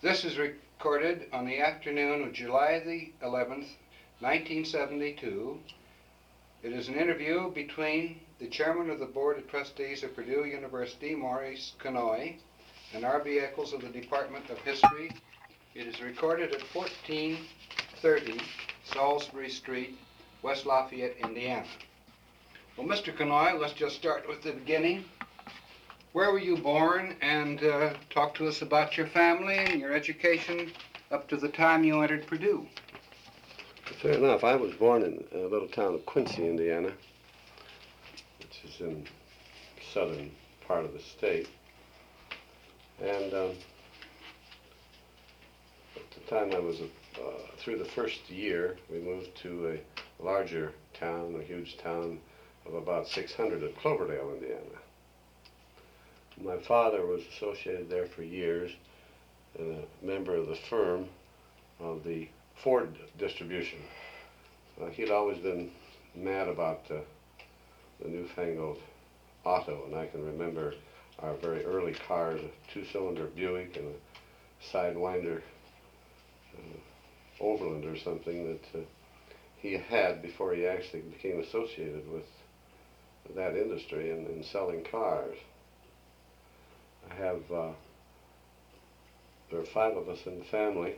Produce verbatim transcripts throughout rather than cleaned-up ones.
This is recorded on the afternoon of July the eleventh, nineteen seventy-two. It is an interview between the chairman of the Board of Trustees of Purdue University, Maurice Conoy, and R B Eccles of the Department of History. It is recorded at fourteen thirty Salisbury Street, West Lafayette, Indiana. Well, Mister Conoy, let's just start with the beginning. Where were you born, and uh, talk to us about your family and your education up to the time you entered Purdue. Fair enough. I was born in a little town of Quincy, Indiana, which is in the southern part of the state. And um, at the time I was uh, through the first year, we moved to a larger town, a huge town of about six hundred at Cloverdale, Indiana. My father was associated there for years, and a member of the firm of the Ford distribution. Uh, he'd always been mad about uh, the newfangled auto, and I can remember our very early cars, a two-cylinder Buick and a Sidewinder uh, Overland or something that uh, he had before he actually became associated with that industry and, and selling cars. I have, uh, there are five of us in the family.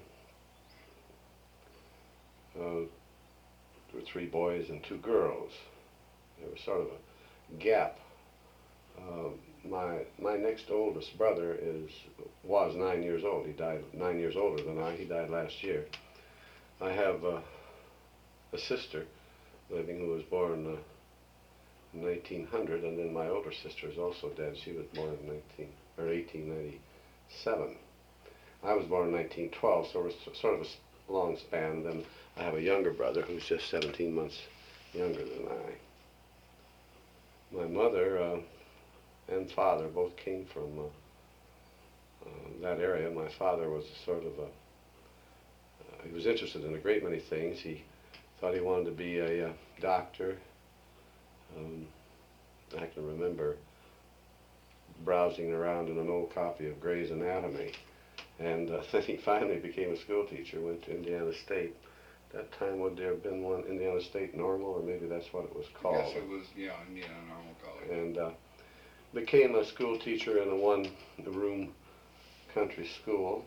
Uh, there were three boys and two girls. There was sort of a gap. Uh, my my next oldest brother is was nine years old. He died nine years older than I. He died last year. I have uh, a sister living who was born uh, in nineteen hundred, and then my older sister is also dead. She was born in nineteen or eighteen ninety-seven. I was born in nineteen twelve, so it was sort of a long span. Then I have a younger brother who's just seventeen months younger than I. My mother uh, and father both came from uh, uh, that area. My father was sort of a, uh, he was interested in a great many things. He thought he wanted to be a, uh doctor. Um, I can remember browsing around in an old copy of Gray's Anatomy, and uh, then he finally became a school teacher, went to Indiana State. That time, would there have been one Indiana State Normal, or maybe that's what it was called? Yes, it was, yeah, Indiana Normal College. And uh, became a school teacher in a one-room country school.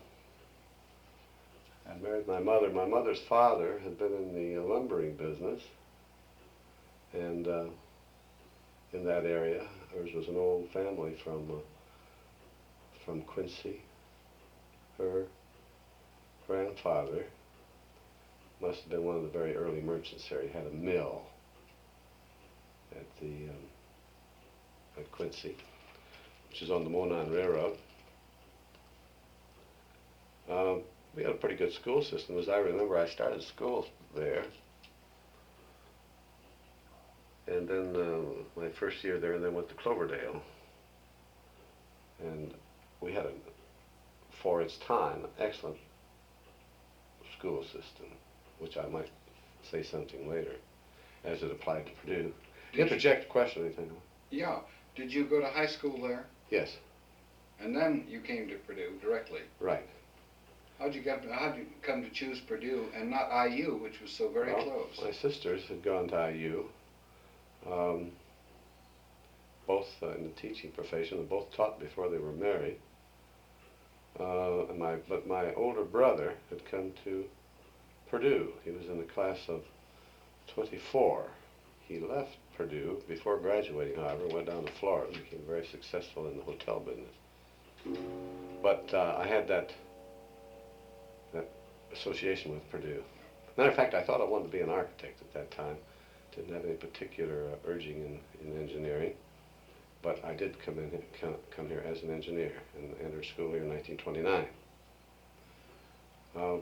I married my mother. My mother's father had been in the lumbering business, and uh, in that area, hers was an old family from uh, from Quincy. Her grandfather must have been one of the very early merchants there. He had a mill at the um, at Quincy, which is on the Monon Railroad. Um, we had a pretty good school system. As I remember, I started school there. And then uh, my first year there, and then went to Cloverdale. And we had, a, for its time, an excellent school system, which I might say something later, as it applied to Purdue. Interject a question, anything? Yeah. Did you go to high school there? Yes. And then you came to Purdue directly? Right. How'd you get? How'd you come to choose Purdue and not I U, which was so very well, close? My sisters had gone to I U. Um, both uh, in the teaching profession, and both taught before they were married. Uh, and my, but my older brother had come to Purdue. He was in the class of twenty-four. He left Purdue before graduating, however, went down to Florida, became very successful in the hotel business. But uh, I had that, that association with Purdue. Matter of fact, I thought I wanted to be an architect at that time. Didn't have any particular uh, urging in, in engineering, but I did come in come, come here as an engineer and entered school here in nineteen twenty-nine. Um,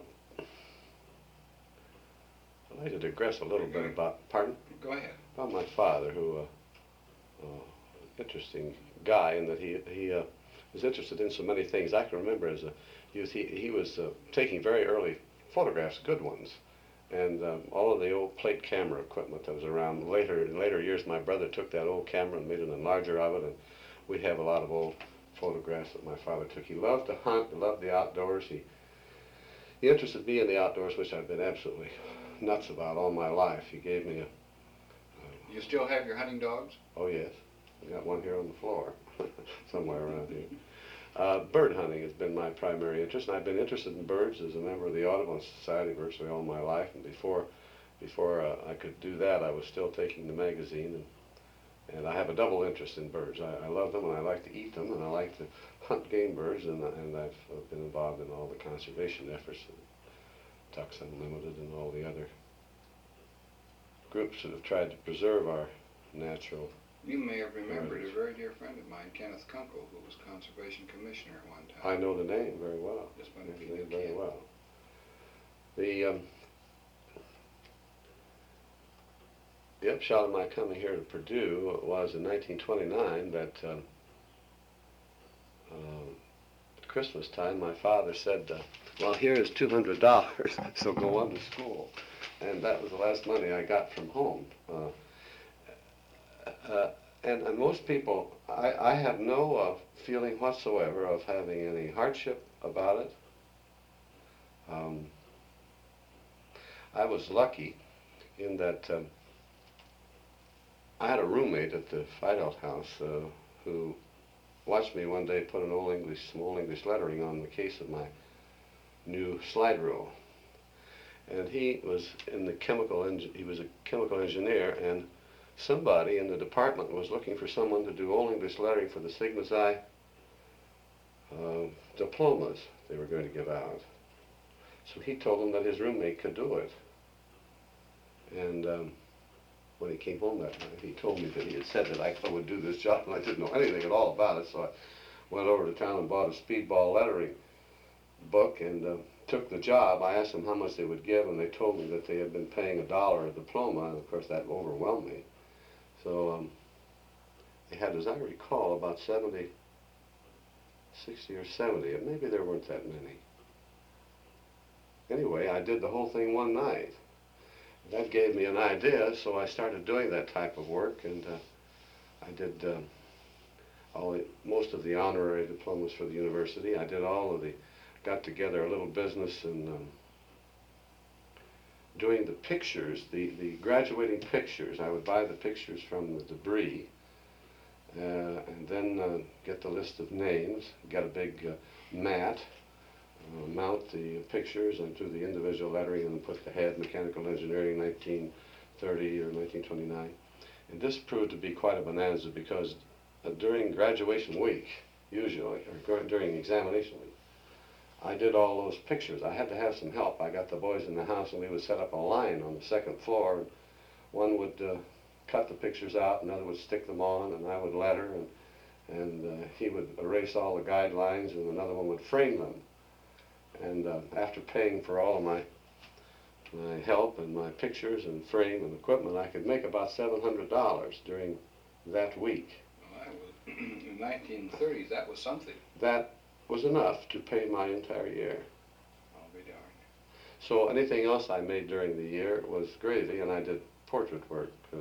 I'd like to digress a little bit about, pardon? Go ahead. About my father, who, uh, uh, interesting guy in that he, he uh, was interested in so many things. I can remember as a youth, he, he was uh, taking very early photographs, good ones. And um, all of the old plate camera equipment that was around. Later, in later years, my brother took that old camera and made an enlarger of it, and we have a lot of old photographs that my father took. He loved to hunt, he loved the outdoors. He he interested me in the outdoors, which I've been absolutely nuts about all my life. He gave me a, You still have your hunting dogs? oh yes, I got one here on the floor, somewhere around here. Uh, bird hunting has been my primary interest, and I've been interested in birds as a member of the Audubon Society virtually all my life. And before, before uh, I could do that, I was still taking the magazine, and, and I have a double interest in birds. I, I love them, and I like to eat them, and I like to hunt game birds, and, and I've uh, been involved in all the conservation efforts, Ducks Unlimited, and all the other groups that have tried to preserve our natural. You may have remembered a very dear friend of mine, Kenneth Kunkel, who was Conservation Commissioner at one time. I know the name very well. Just I wonder know if the you name knew very Ken. well. The, um, the upshot of my coming here to Purdue was in nineteen twenty-nine that um, uh, at Christmas time my father said, uh, well, here is two hundred dollars, so go on to school. And that was the last money I got from home. Uh, uh, and, and most people, I, I have no uh, feeling whatsoever of having any hardship about it. Um, I was lucky in that um, I had a roommate at the Fidel's house uh, who watched me one day put an old English, some old English lettering on the case of my new slide rule. And he was in the chemical, he was a chemical engineer, and somebody in the department was looking for someone to do Old English lettering for the Sigma Xi uh, diplomas they were going to give out. So he told them that his roommate could do it. And um, when he came home that night, he told me that he had said that I would do this job, and I didn't know anything at all about it. So I went over to town and bought a speedball lettering book and uh, took the job. I asked them how much they would give, and they told me that they had been paying a dollar a diploma, and of course that overwhelmed me. So um, they had, as I recall, about seventy, sixty or seventy, and maybe there weren't that many. Anyway, I did the whole thing one night. That gave me an idea, so I started doing that type of work, and uh, I did um, all the, most of the honorary diplomas for the university. I did all of the, got together a little business and um, doing the pictures, the, the graduating pictures. I would buy the pictures from the debris uh, and then uh, get the list of names, get a big uh, mat, uh, mount the pictures and do the individual lettering and put the head, mechanical engineering, nineteen thirty or nineteen twenty-nine. And this proved to be quite a bonanza because uh, during graduation week, usually, or during examination week, I did all those pictures. I had to have some help. I got the boys in the house and we would set up a line on the second floor. One would uh, cut the pictures out, another would stick them on, and I would letter, and, and uh, he would erase all the guidelines, and another one would frame them. And uh, after paying for all of my, my help and my pictures and frame and equipment, I could make about seven hundred dollars during that week. Well, that was, in the nineteen thirties, that was something. That was enough to pay my entire year. I'll be darned. So anything else I made during the year was gravy, and I did portrait work. Uh,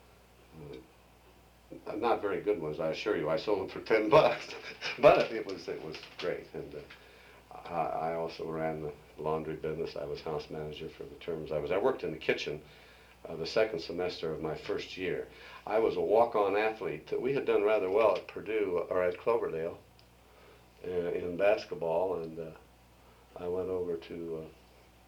uh, not very good ones, I assure you. I sold them for ten bucks, but it was it was great. And uh, I, I also ran the laundry business. I was house manager for the terms I was. I worked in the kitchen uh, the second semester of my first year. I was a walk-on athlete. We had done rather well at Purdue or at Cloverdale uh, in basketball, and uh, I went over to uh,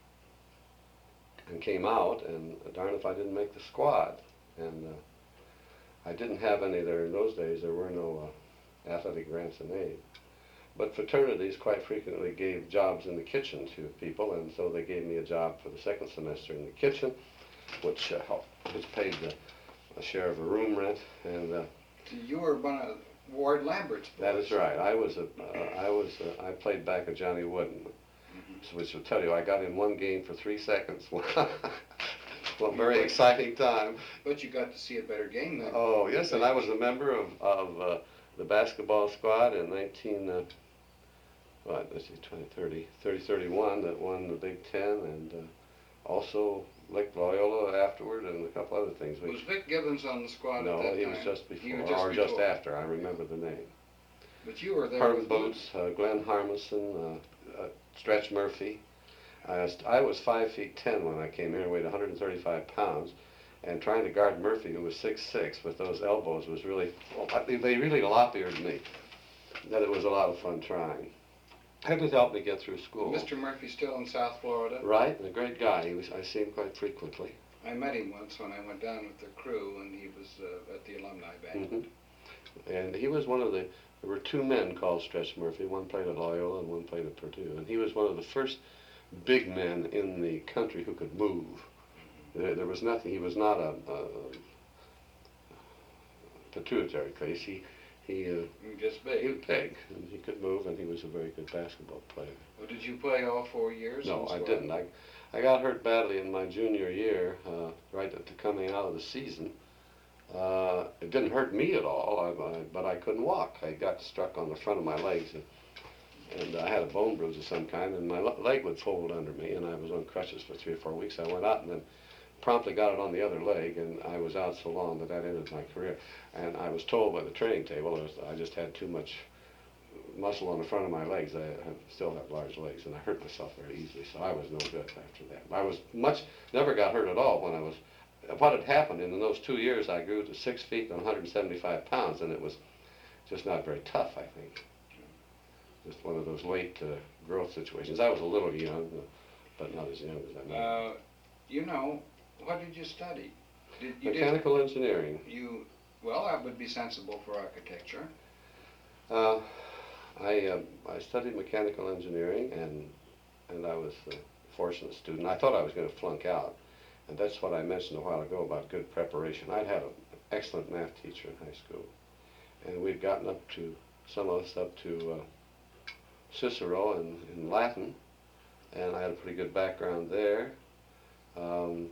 and came out, and darn if I didn't make the squad. And uh, I didn't have any there in those days. There were no uh, athletic grants in aid. But fraternities quite frequently gave jobs in the kitchen to people, and so they gave me a job for the second semester in the kitchen, which uh, helped, which paid the, a share of a room rent. And uh, You were one of Ward Lambert's boys. that is right. I was a, uh, I was, uh, I played back a Johnny Wooden, mm-hmm. which will tell you I got in one game for three seconds. Well, very exciting time. But you got to see a better game then. Oh, yes, and I was a member of, of uh, the basketball squad in nineteen, uh, what, let's see, twenty, thirty, thirty, thirty-one that won the Big Ten, and uh, also Lake Loyola afterward, and a couple other things. Was Vic Gibbons on the squad no, at that he time? was just before, He was just or before. just after. I remember the name. But you were there Herman with Boots, uh, Glenn Harmison, uh, uh, Stretch Murphy. I was, I was five feet ten when I came here and weighed one hundred thirty-five pounds. And trying to guard Murphy, who was six six, with those elbows was really, well, they, they really lop-eared me. That it was a lot of fun trying. It helped me get through school. Mister Murphy's still in South Florida? Right, and a great guy. He was, I see him quite frequently. I met him once when I went down with the crew, and he was uh, at the alumni banquet. Mm-hmm. And he was one of the, there were two men called Stretch Murphy. One played at Loyola and one played at Purdue. And he was one of the first big men in the country who could move. There, there was nothing, he was not a, a pituitary case. He, he, uh, Just he big. was big, and he could move, and he was a very good basketball player. Well, did you play all four years? No, in I Squad? didn't. I, I got hurt badly in my junior year, uh, right at the coming out of the season. Uh, it didn't hurt me at all, I, I, but I couldn't walk. I got struck on the front of my legs, and, and I had a bone bruise of some kind, and my le- leg would fold under me, and I was on crutches for three or four weeks. I went out and then promptly got it on the other leg, and I was out so long that that ended my career. And I was told by the training table it was, I just had too much muscle on the front of my legs. I have, still have large legs, and I hurt myself very easily, so I was no good after that. I was much, never got hurt at all when I was, what had happened in those two years, I grew to six feet and one hundred seventy-five pounds, and it was just not very tough, I think. Just one of those late uh, growth situations. I was a little young, but not as young as I am. Uh, you know, what did you study? Did, you Mechanical did, engineering. You, well, that would be sensible for architecture. Uh, I uh, I studied mechanical engineering, and and I was a fortunate student. I thought I was going to flunk out, and that's what I mentioned a while ago about good preparation. I'd had an excellent math teacher in high school, and we'd gotten up to, some of us up to uh, Cicero in, in Latin, and I had a pretty good background there. Um,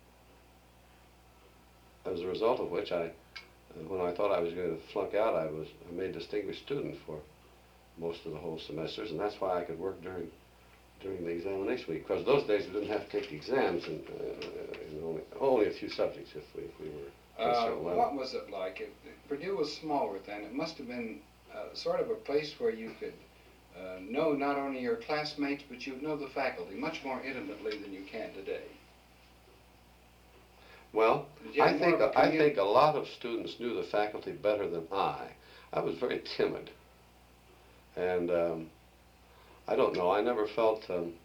as a result of which, I, when I thought I was going to flunk out, I was I made distinguished student for most of the whole semesters, and that's why I could work during during the examination week. Because those days we didn't have to take the exams, and uh, only only a few subjects if we if we were. Uh, what was it like? It, Purdue was smaller then. It must have been uh, sort of a place where you could uh, know not only your classmates, but you'd know the faculty much more intimately than you can today. Well, Did you I have more think of a I commu- think a lot of students knew the faculty better than I. I was very timid, and um, I don't know. I never felt. Um,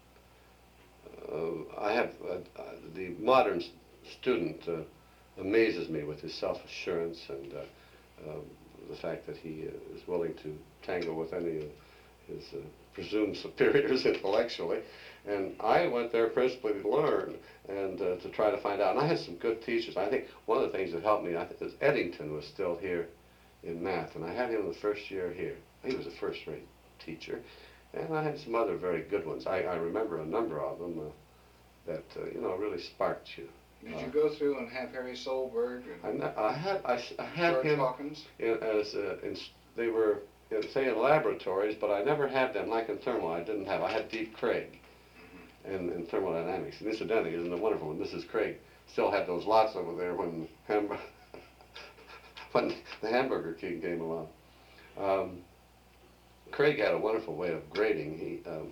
uh, I have uh, uh, the modern s- student uh, amazes me with his self-assurance and uh, um, the fact that he uh, is willing to tangle with any of his uh, presumed superiors intellectually. And I went there principally to learn and uh, to try to find out. And I had some good teachers. I think one of the things that helped me, I think, is Eddington was still here in math, and I had him the first year here. He was a first-rate teacher, and I had some other very good ones. I, I remember a number of them uh, that uh, you know really sparked you. Did you go through and have Harry Solberg I, and kn- I had I, s- I had George him Hawkins? in, as uh, in, they were in, say in laboratories, but I never had them like in thermal. I didn't have. I had Deep Craig in, in thermodynamics. And incidentally, isn't it wonderful? Missus Craig still had those lots over there when ham- when the Hamburger King came along. Um, Craig had a wonderful way of grading. He, um,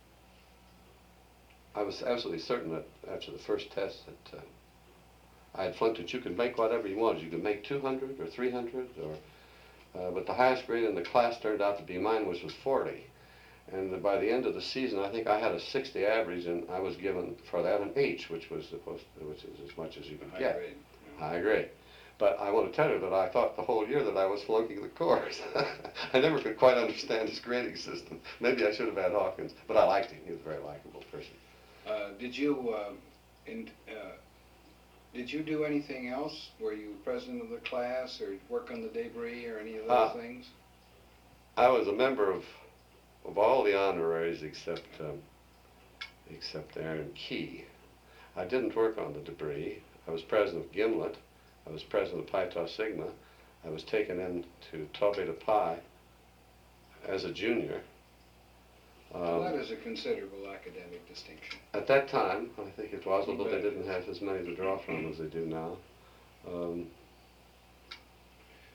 I was absolutely certain that after the first test that uh, I had flunked it. You could make whatever you wanted. You could make two hundred or three hundred, or uh, but the highest grade in the class turned out to be mine, which was forty. And by the end of the season, I think I had a sixty average, and I was given for that an H, which was supposed, to, which is as much as you could High get. grade. Yeah. High grade. But I want to tell you that I thought the whole year that I was flunking the course. I never could quite understand his grading system. Maybe I should have had Hawkins, but I liked him. He was a very likable person. Uh, did you uh, in, uh, did you do anything else? Were you president of the class, or work on the debris, or any of those Uh, things? I was a member of of all the honoraries except um, except Aaron Key. I didn't work on the debris. I was president of Gimlet. I was president of Pi Tau Sigma. I was taken into Tau Beta Pi as a junior. Well, that Um, is a considerable academic distinction. at that time, I think it was, You although they bet. didn't have as many to draw from as they do now. Um,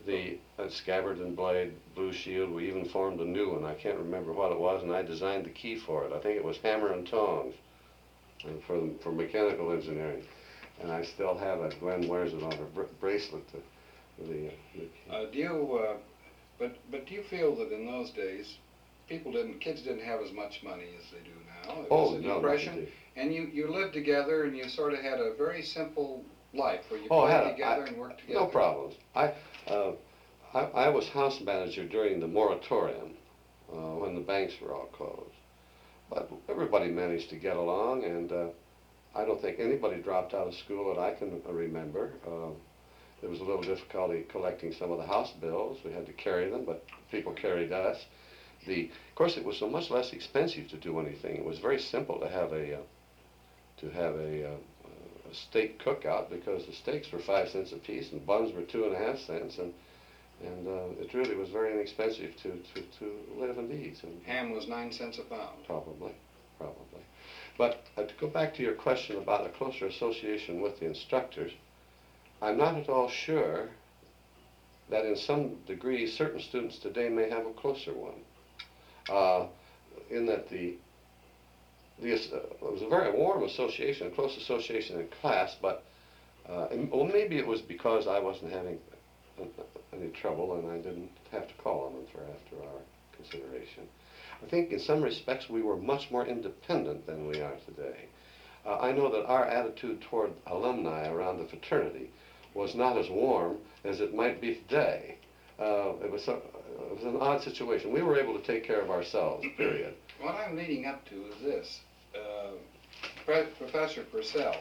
the uh, Scabbard and Blade, Blue Shield. We even formed a new one. I can't remember what it was, and I designed the key for it. I think it was Hammer and Tongs and for, for mechanical engineering. And I still have it. Gwen wears it on her br bracelet. To, the, uh, the Uh, do you, uh, but, but do you feel that in those days, people didn't, kids didn't have as much money as they do now? It oh, was a no, depression, not and you, you lived together and you sort of had a very simple life where you oh, played I, together I, and worked together. no problems. I, uh, I, I was house manager during the moratorium uh, when the banks were all closed. But everybody managed to get along, and uh, I don't think anybody dropped out of school that I can remember. Uh, there was a little difficulty collecting some of the house bills. We had to carry them, but people carried us. The, of course, it was so much less expensive to do anything. It was very simple to have a uh, to have a, uh, a steak cookout because the steaks were five cents a piece and buns were two and a half cents, and and uh, it really was very inexpensive to to, to live and eat. And ham was nine cents a pound. Probably, probably. But uh, to go back to your question about a closer association with the instructors, I'm not at all sure that in some degree certain students today may have a closer one. Uh, in that the, the uh, it was a very warm association, a close association in class, but uh, and, well, maybe it was because I wasn't having any trouble and I didn't have to call on them for after our consideration. I think in some respects we were much more independent than we are today. Uh, I know that our attitude toward alumni around the fraternity was not as warm as it might be today. Uh, it, was so, it was an odd situation. We were able to take care of ourselves, period. What I'm leading up to is this. Uh, Pre Professor Purcell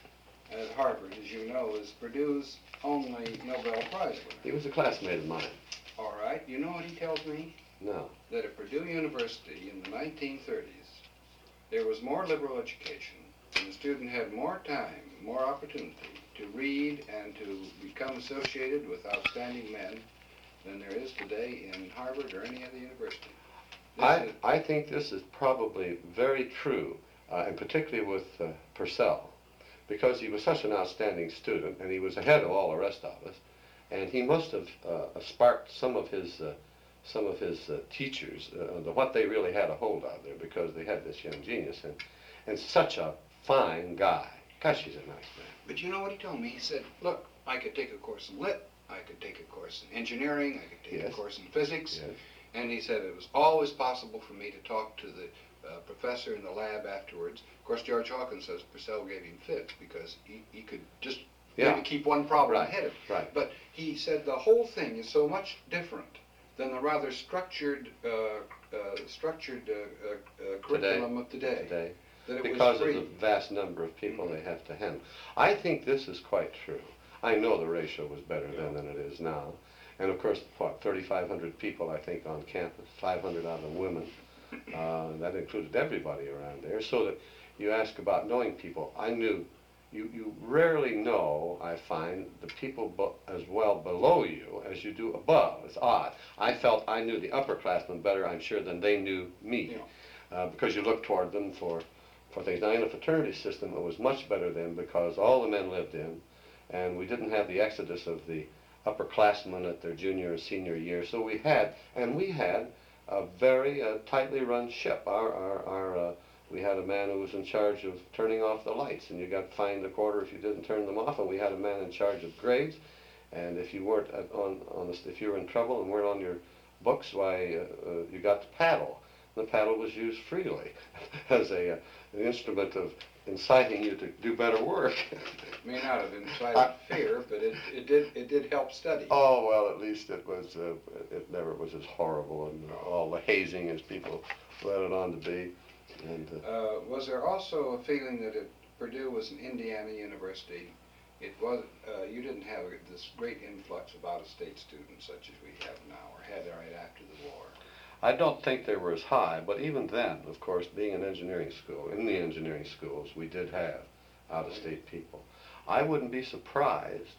at Harvard, as you know, is Purdue's only Nobel Prize winner. He was a classmate of mine. All right. You know what he tells me? No. That at Purdue University in the nineteen thirties, there was more liberal education, and the student had more time, more opportunity to read and to become associated with outstanding men than there is today in Harvard or any other university. This I, is, I think this is probably very true, uh, and particularly with uh, Purcell, because he was such an outstanding student, and he was ahead of all the rest of us, and he must have uh, sparked some of his uh, some of his uh, teachers, uh, the, what they really had a hold of there, because they had this young genius, and, and such a fine guy. Gosh, he's a nice man. but you know what he told me? He said, look, I could take a course in lit, I could take a course in engineering, I could take Yes. a course in physics, Yes. and he said it was always possible for me to talk to the uh, professor in the lab afterwards. Of course, George Hawkins says Purcell gave him fits because he, he could just Yeah. maybe keep one problem Right, ahead of him. right. But he said the whole thing is so much different than the rather structured, uh, uh, structured uh, uh, uh, curriculum of today. Today. That it Because was of free. the vast number of people they have to handle. I think this is quite true. I know the ratio was better then than it is now. And of course, what, thirty-five hundred people, I think, on campus, five hundred of them women. Uh, that included everybody around there. So that you ask about knowing people. I knew, you, you rarely know, I find, the people be- as well below you as you do above. It's odd. I felt I knew the upperclassmen better, I'm sure, than they knew me. Yeah. Uh, because you look toward them for for things. Now, in a fraternity system, it was much better then because all the men lived in, and we didn't have the exodus of the upperclassmen at their junior or senior year. So we had, and we had, a very uh, tightly run ship. Our, our, our, uh, we had a man who was in charge of turning off the lights, and you got fined a quarter if you didn't turn them off. And we had a man in charge of grades, and if you weren't uh, on, on the, if you were in trouble and weren't on your books, why, uh, uh, you got to paddle. The paddle was used freely as a, uh, an instrument of inciting you to do better work. May not have incited fear, but it, it did it did help study. Oh, well, at least it was, uh, it never was as horrible and all the hazing as people let it on to be. And uh, Uh, was there also a feeling that it, Purdue was an Indiana university? It was. Uh, you didn't have this great influx of out-of-state students such as we have now, or had right after the war. I don't think they were as high, but even then, of course, being an engineering school, in the engineering schools, we did have out-of-state people. I wouldn't be surprised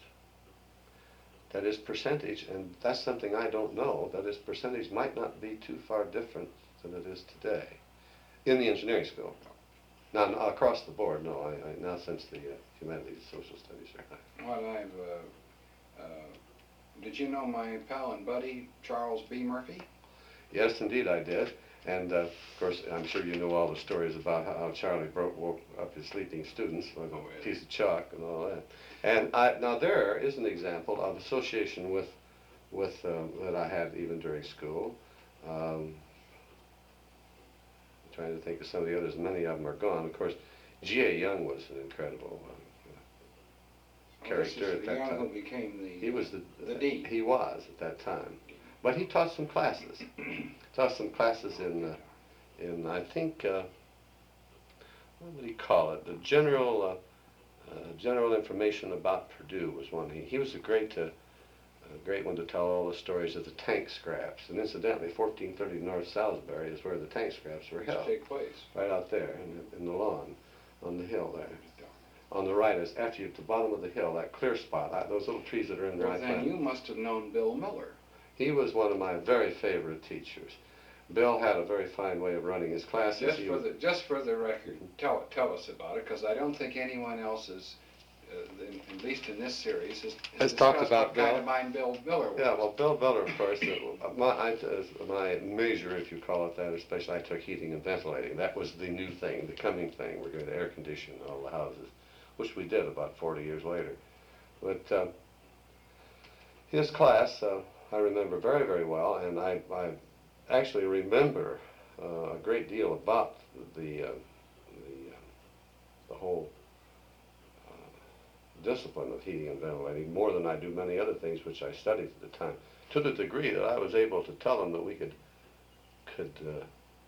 that his percentage, and that's something I don't know, that his percentage might not be too far different than it is today in the engineering school. Now, n- across the board, no, I, I, now since the uh, humanities, social studies are high. What I've uh, uh, Did you know my pal and buddy, Charles B. Murphy? Yes, indeed I did. And uh, of course, I'm sure you know all the stories about how Charlie broke, woke up his sleeping students with Oh, a yeah. piece of chalk and all that. And I, now there is an example of association with, with um, that I had even during school. Um, I'm trying to think of some of the others. Many of them are gone. Of course, G A. Young was an incredible uh, character Oh, at that Young time. who became the He was the, the dean. He was at that time, but he taught some classes. taught some classes in uh, in I think uh, what would he call it? The general uh, uh, general information about Purdue was one. He he was a great uh, a great one to tell all the stories of the tank scraps. And incidentally, fourteen thirty North Salisbury is where the tank scraps were held. Take place. Right out there in the, in the lawn, on the hill there. On the right is after you at the bottom of the hill, that clear spot, I, those little trees that are in there. Well, I then planted. you must have known Bill Miller. He was one of my very favorite teachers. Bill had a very fine way of running his classes. Just He for was, the just for the record, tell tell us about it, because I don't think anyone else is, uh, in, at least in this series, has, Has has talked discussed about what kind Bill. of mind Bill Miller was. yeah, well, Bill Miller, of course, uh, my, I, uh, my major, if you call it that, especially I took heating and ventilating. That was the new thing, the coming thing. We're going to air condition all the houses, which we did about forty years later. But uh, his class, uh, I remember very, very well, and I, I actually remember uh, a great deal about the, uh, the, uh, the whole uh, discipline of heating and ventilating more than I do many other things which I studied at the time, to the degree that I was able to tell them that we could, could uh,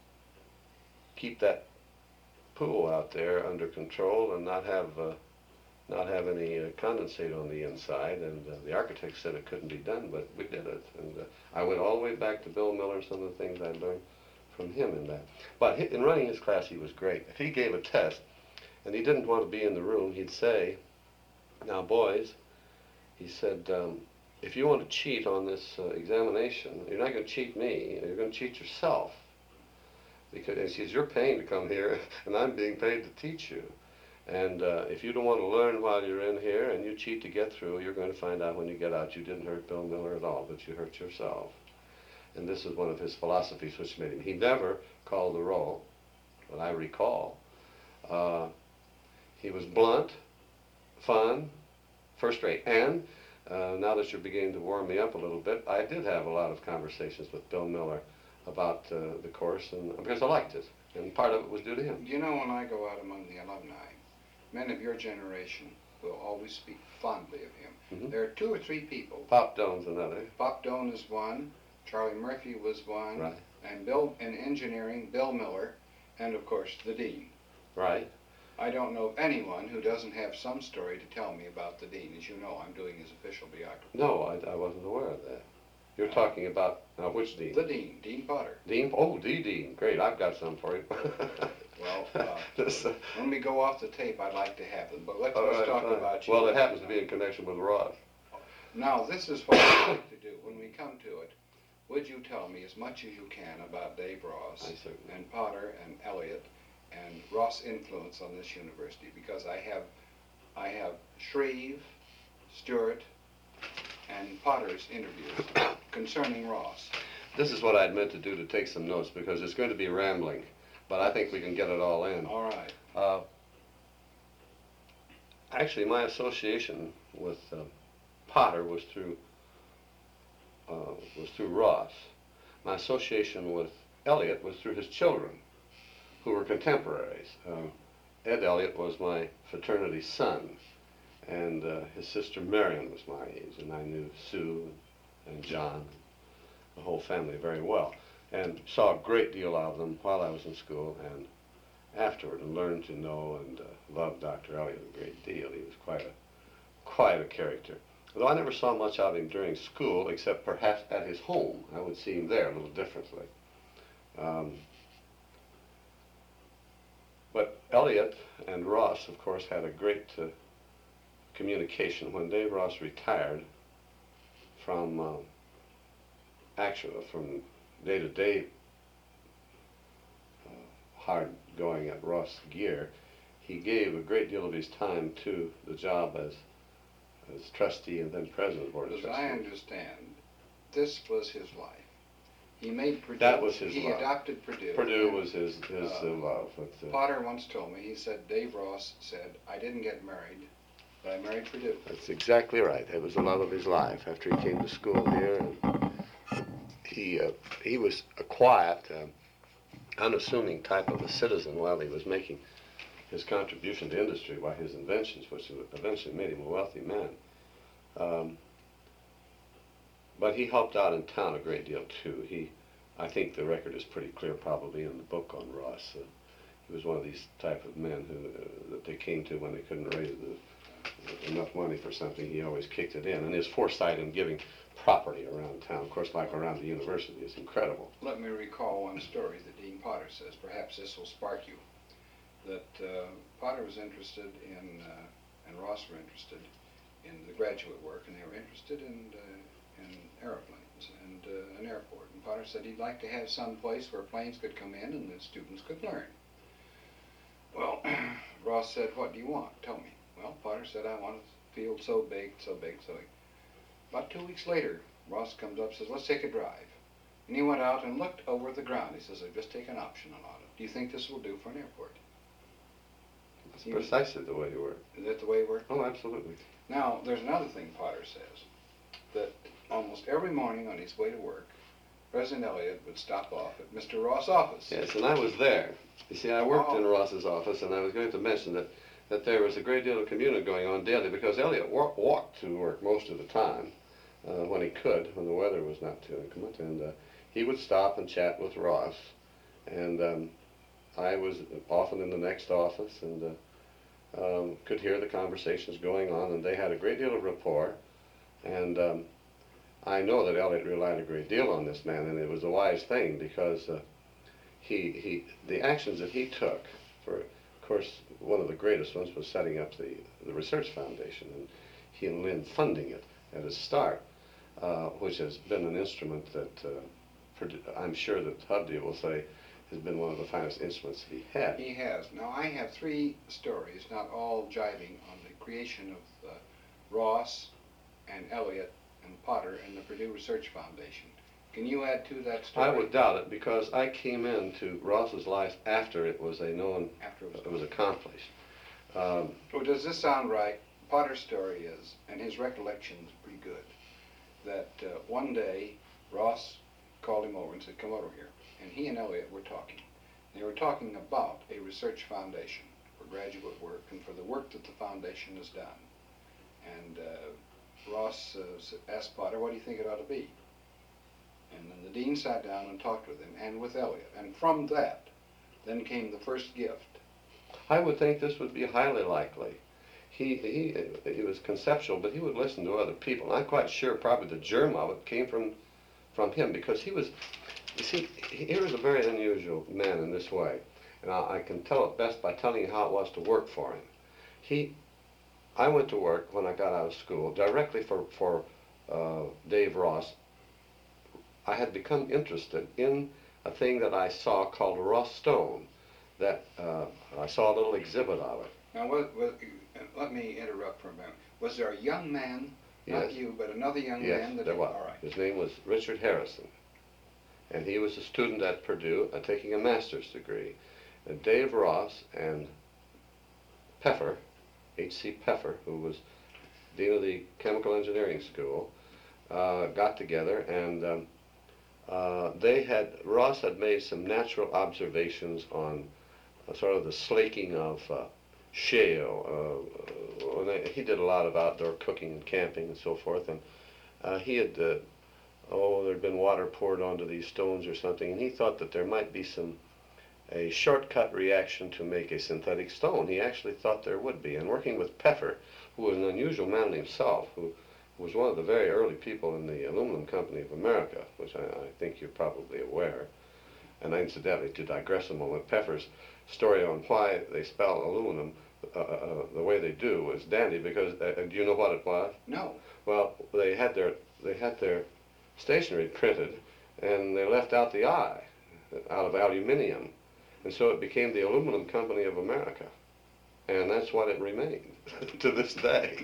keep that pool out there under control and not have uh, not have any uh, condensate on the inside, and uh, the architect said it couldn't be done, but we did it. And uh, I went all the way back to Bill Miller, some of the things I learned from him in that. But in running his class, he was great. If he gave a test and he didn't want to be in the room, he'd say, now boys, he said, um, if you want to cheat on this uh, examination, you're not going to cheat me, you're going to cheat yourself. Because he says, you're paying to come here, and I'm being paid to teach you. And uh, if you don't want to learn while you're in here and you cheat to get through, you're going to find out when you get out you didn't hurt Bill Miller at all, but you hurt yourself. And this is one of his philosophies which made him. He never called the roll, that I recall. Uh, he was blunt, fun, first rate. And uh, now that you're beginning to warm me up a little bit, I did have a lot of conversations with Bill Miller about uh, the course, and because I liked it. And part of it was due to him. You know, when I go out among the alumni, men of your generation will always speak fondly of him. Mm-hmm. There are two or three people. Pop Doan's another. Pop Doan is one, Charlie Murphy was one, Right. and Bill in engineering, Bill Miller, and of course the dean. Right. I don't know of anyone who doesn't have some story to tell me about the dean. As you know, I'm doing his official biography. No, I, I wasn't aware of that. You're talking about, now which dean? The dean, Dean Potter. Dean? Oh, the dean. Great, I've got some for you. Well, uh, this, uh, when we go off the tape, I'd like to have them, but let's, all let's right, talk fine. about you. Well, it happens to be in connection with Ross. Now, this is what I'd like to do. When we come to it, would you tell me as much as you can about Dave Ross I certainly. and Potter and Elliott and Ross' influence on this university? Because I have, I have Shreve, Stewart, and Potter's interviews concerning Ross. This is what I'd meant to do, to take some notes, because it's going to be rambling, but I think we can get it all in. All right. Uh, actually, my association with uh, Potter was through uh, was through Ross. My association with Elliott was through his children, who were contemporaries. Um, Ed Elliott was my fraternity son, and uh, his sister Marion was my age, and I knew Sue and John, the whole family, very well, and saw a great deal of them while I was in school and afterward, and learned to know and uh, love Doctor Elliott a great deal. He was quite a quite a character. Although I never saw much of him during school, except perhaps at his home. I would see him there a little differently. Um, but Elliott and Ross, of course, had a great uh, communication. When Dave Ross retired from uh, actually from day-to-day uh, hard going at Ross Gear, he gave a great deal of his time to the job as as trustee and then president of the Board of As Trustees. I understand, this was his life. He made Purdue. That was his he love. adopted Purdue. Purdue was his, his uh, uh, love. But, uh, Potter once told me, he said, Dave Ross said, I didn't get married, but I married Purdue. That's exactly right. It was the love of his life. After he came to school here, and he uh, he was a quiet, um, unassuming type of a citizen while he was making his contribution to industry by his inventions, which eventually made him a wealthy man. Um, but he helped out in town a great deal too. He, I think the record is pretty clear, probably in the book on Ross. Uh, he was one of these type of men who uh, that they came to when they couldn't raise the, enough money for something. He always kicked it in, and his foresight in giving property around town, of course, like around the university, is incredible. Let me recall one story that Dean Potter says. Perhaps this will spark you. That uh, Potter was interested in, uh, and Ross were interested in the graduate work, and they were interested in uh, in airplanes and uh, an airport. And Potter said he'd like to have some place where planes could come in and the students could learn. Well, Ross said, "What do you want? Tell me." Well, Potter said, "I want a field so big, so big, so big." About two weeks later, Ross comes up and says, "Let's take a drive." And he went out and looked over the ground. He says, "I've just taken option on it. Do you think this will do for an airport?" That's precisely the way he worked. Is that the way it worked? Oh, absolutely. Now, there's another thing Potter says, that almost every morning on his way to work, President Eliot would stop off at Mister Ross' office. Yes, and I was there. You see, I worked Oh. in Ross's office, and I was going to mention that, that there was a great deal of communion going on daily because Eliot wa- walked to work most of the time uh, when he could, when the weather was not too inclement, and uh, he would stop and chat with Ross, and um, I was often in the next office and uh, um, could hear the conversations going on, and they had a great deal of rapport, and um, I know that Eliot relied a great deal on this man, and it was a wise thing because uh, he, he, the actions that he took, for, of course, one of the greatest ones was setting up the, the Research Foundation, and he and Lynn funding it at its start, uh, which has been an instrument that uh, Purdue, I'm sure that Hubdy will say has been one of the finest instruments that he had. He has. Now, I have three stories, not all jiving, on the creation of uh, Ross and Eliot and Potter and the Purdue Research Foundation. Can you add to that story? I would doubt it because I came into Ross's life after it was a known, After it was, it was accomplished. Um, Well, does this sound right? Potter's story is, and his recollection is pretty good, that uh, one day Ross called him over and said, "Come over here." And he and Eliot were talking. They were talking about a research foundation for graduate work and for the work that the foundation has done. And uh, Ross uh, asked Potter, "What do you think it ought to be?" And then the dean sat down and talked with him and with Eliot. And from that, then came the first gift. I would think this would be highly likely. He, he, he was conceptual, but he would listen to other people. And I'm quite sure probably the germ of it came from, from him because he was, you see, he, he was a very unusual man in this way. And I, I can tell it best by telling you how it was to work for him. He, I went to work when I got out of school directly for, for uh, Dave Ross. I had become interested in a thing that I saw called Ross Stone. That uh, I saw a little exhibit of it. Now, what, what, let me interrupt for a moment. Was there a young man, not Yes. you, but another young Yes, man? That there was. All right. His name was Richard Harrison. And he was a student at Purdue, uh, taking a master's degree. And Dave Ross and Peffer, H C Peffer, who was dean of the Chemical Engineering School, uh, got together and um, uh, they had, Ross had made some natural observations on uh, sort of the slaking of uh, shale. Uh, when they, he did a lot of outdoor cooking and camping and so forth, and uh, he had, uh, oh, there'd been water poured onto these stones or something, and he thought that there might be some, a shortcut reaction to make a synthetic stone. He actually thought there would be, and working with Peffer, who was an unusual man himself, who was one of the very early people in the Aluminum Company of America, which I, I think you're probably aware. And incidentally, to digress a moment, Peffer's story on why they spell aluminum uh, uh, the way they do was dandy because, uh, do you know what it was? No. Well, they had their, they had their stationery printed, and they left out the I, out of aluminium. And so it became the Aluminum Company of America. And that's what it remained to this day.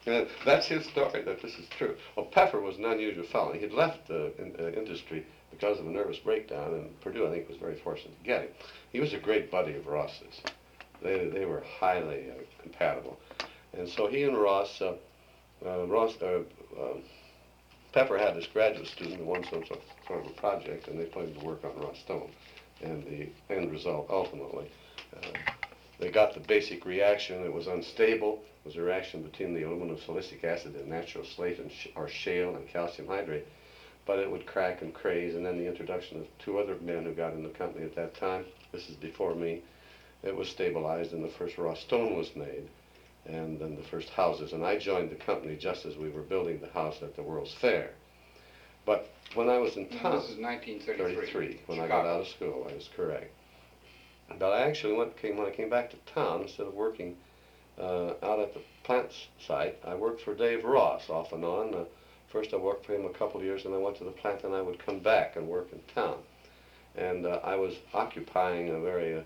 Uh, that's his story, that this is true. Well, Peffer was an unusual fellow. He'd left the in, uh, industry because of a nervous breakdown, and Purdue, I think, was very fortunate to get him. He was a great buddy of Ross's. They, they were highly uh, compatible. And so he and Ross, uh, uh, Ross, uh, uh, Peffer had this graduate student who won some sort of, sort of a project, and they put him to work on Ross Stone. And the end result, ultimately, uh, they got the basic reaction. It was unstable. It was a reaction between the aluminum silicic acid and natural slate and sh or shale and calcium hydrate. But it would crack and craze, and then the introduction of two other men who got in the company at that time, this is before me, it was stabilized, and the first Ross Stone was made, and then the first houses. And I joined the company just as we were building the house at the World's Fair. But when I was in town, this is nineteen thirty-three. thirty-three, when Chicago. I got out of school, that is correct. But I actually went, came, when I came back to town, instead of working uh, out at the plant site, I worked for Dave Ross off and on. Uh, first I worked for him a couple of years, and I went to the plant, and I would come back and work in town. And uh, I was occupying a very uh,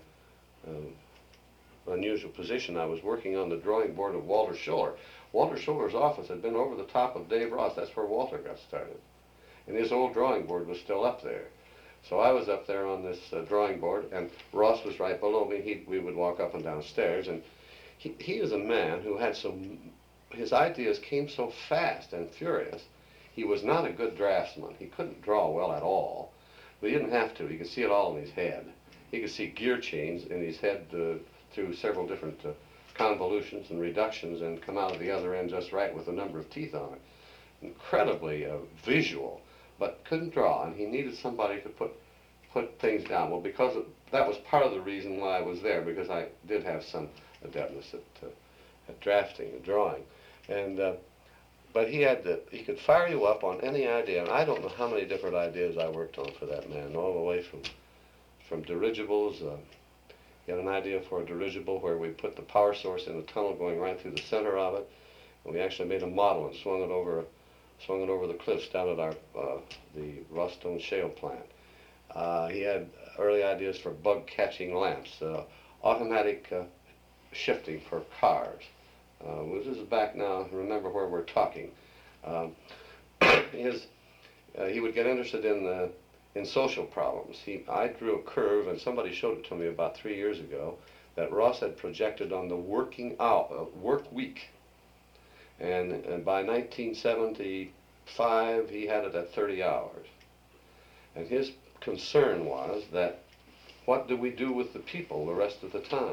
uh, unusual position. I was working on the drawing board of Walter Scholler. Walter Scholler's office had been over the top of Dave Ross. That's where Walter got started. And his old drawing board was still up there. So I was up there on this uh, drawing board, and Ross was right below me. He, we would walk up and down stairs, and he, he is a man who had some, his ideas came so fast and furious. He was not a good draftsman. He couldn't draw well at all, but he didn't have to. He could see it all in his head. He could see gear chains in his head uh, through several different uh, convolutions and reductions and come out of the other end just right with a number of teeth on it. Incredibly uh, visual, but couldn't draw, and he needed somebody to put put things down. Well, because of, that was part of the reason why I was there, because I did have some adeptness at, uh, at drafting and drawing, and uh, but he had the, he could fire you up on any idea, and I don't know how many different ideas I worked on for that man, all the way from from dirigibles. Uh, he had an idea for a dirigible where we put the power source in a tunnel going right through the center of it, and we actually made a model and swung it over. swung it over the cliffs down at our uh, the Ross Stone shale plant. Uh, he had early ideas for bug-catching lamps, uh, automatic uh, shifting for cars. Uh, this is back now, remember where we're talking. Um, his, uh, he would get interested in the, in social problems. He, I drew a curve, and somebody showed it to me about three years ago, that Ross had projected on the working out, uh, work week. And, and by nineteen seventy-five, he had it at thirty hours. And his concern was that, what do we do with the people the rest of the time?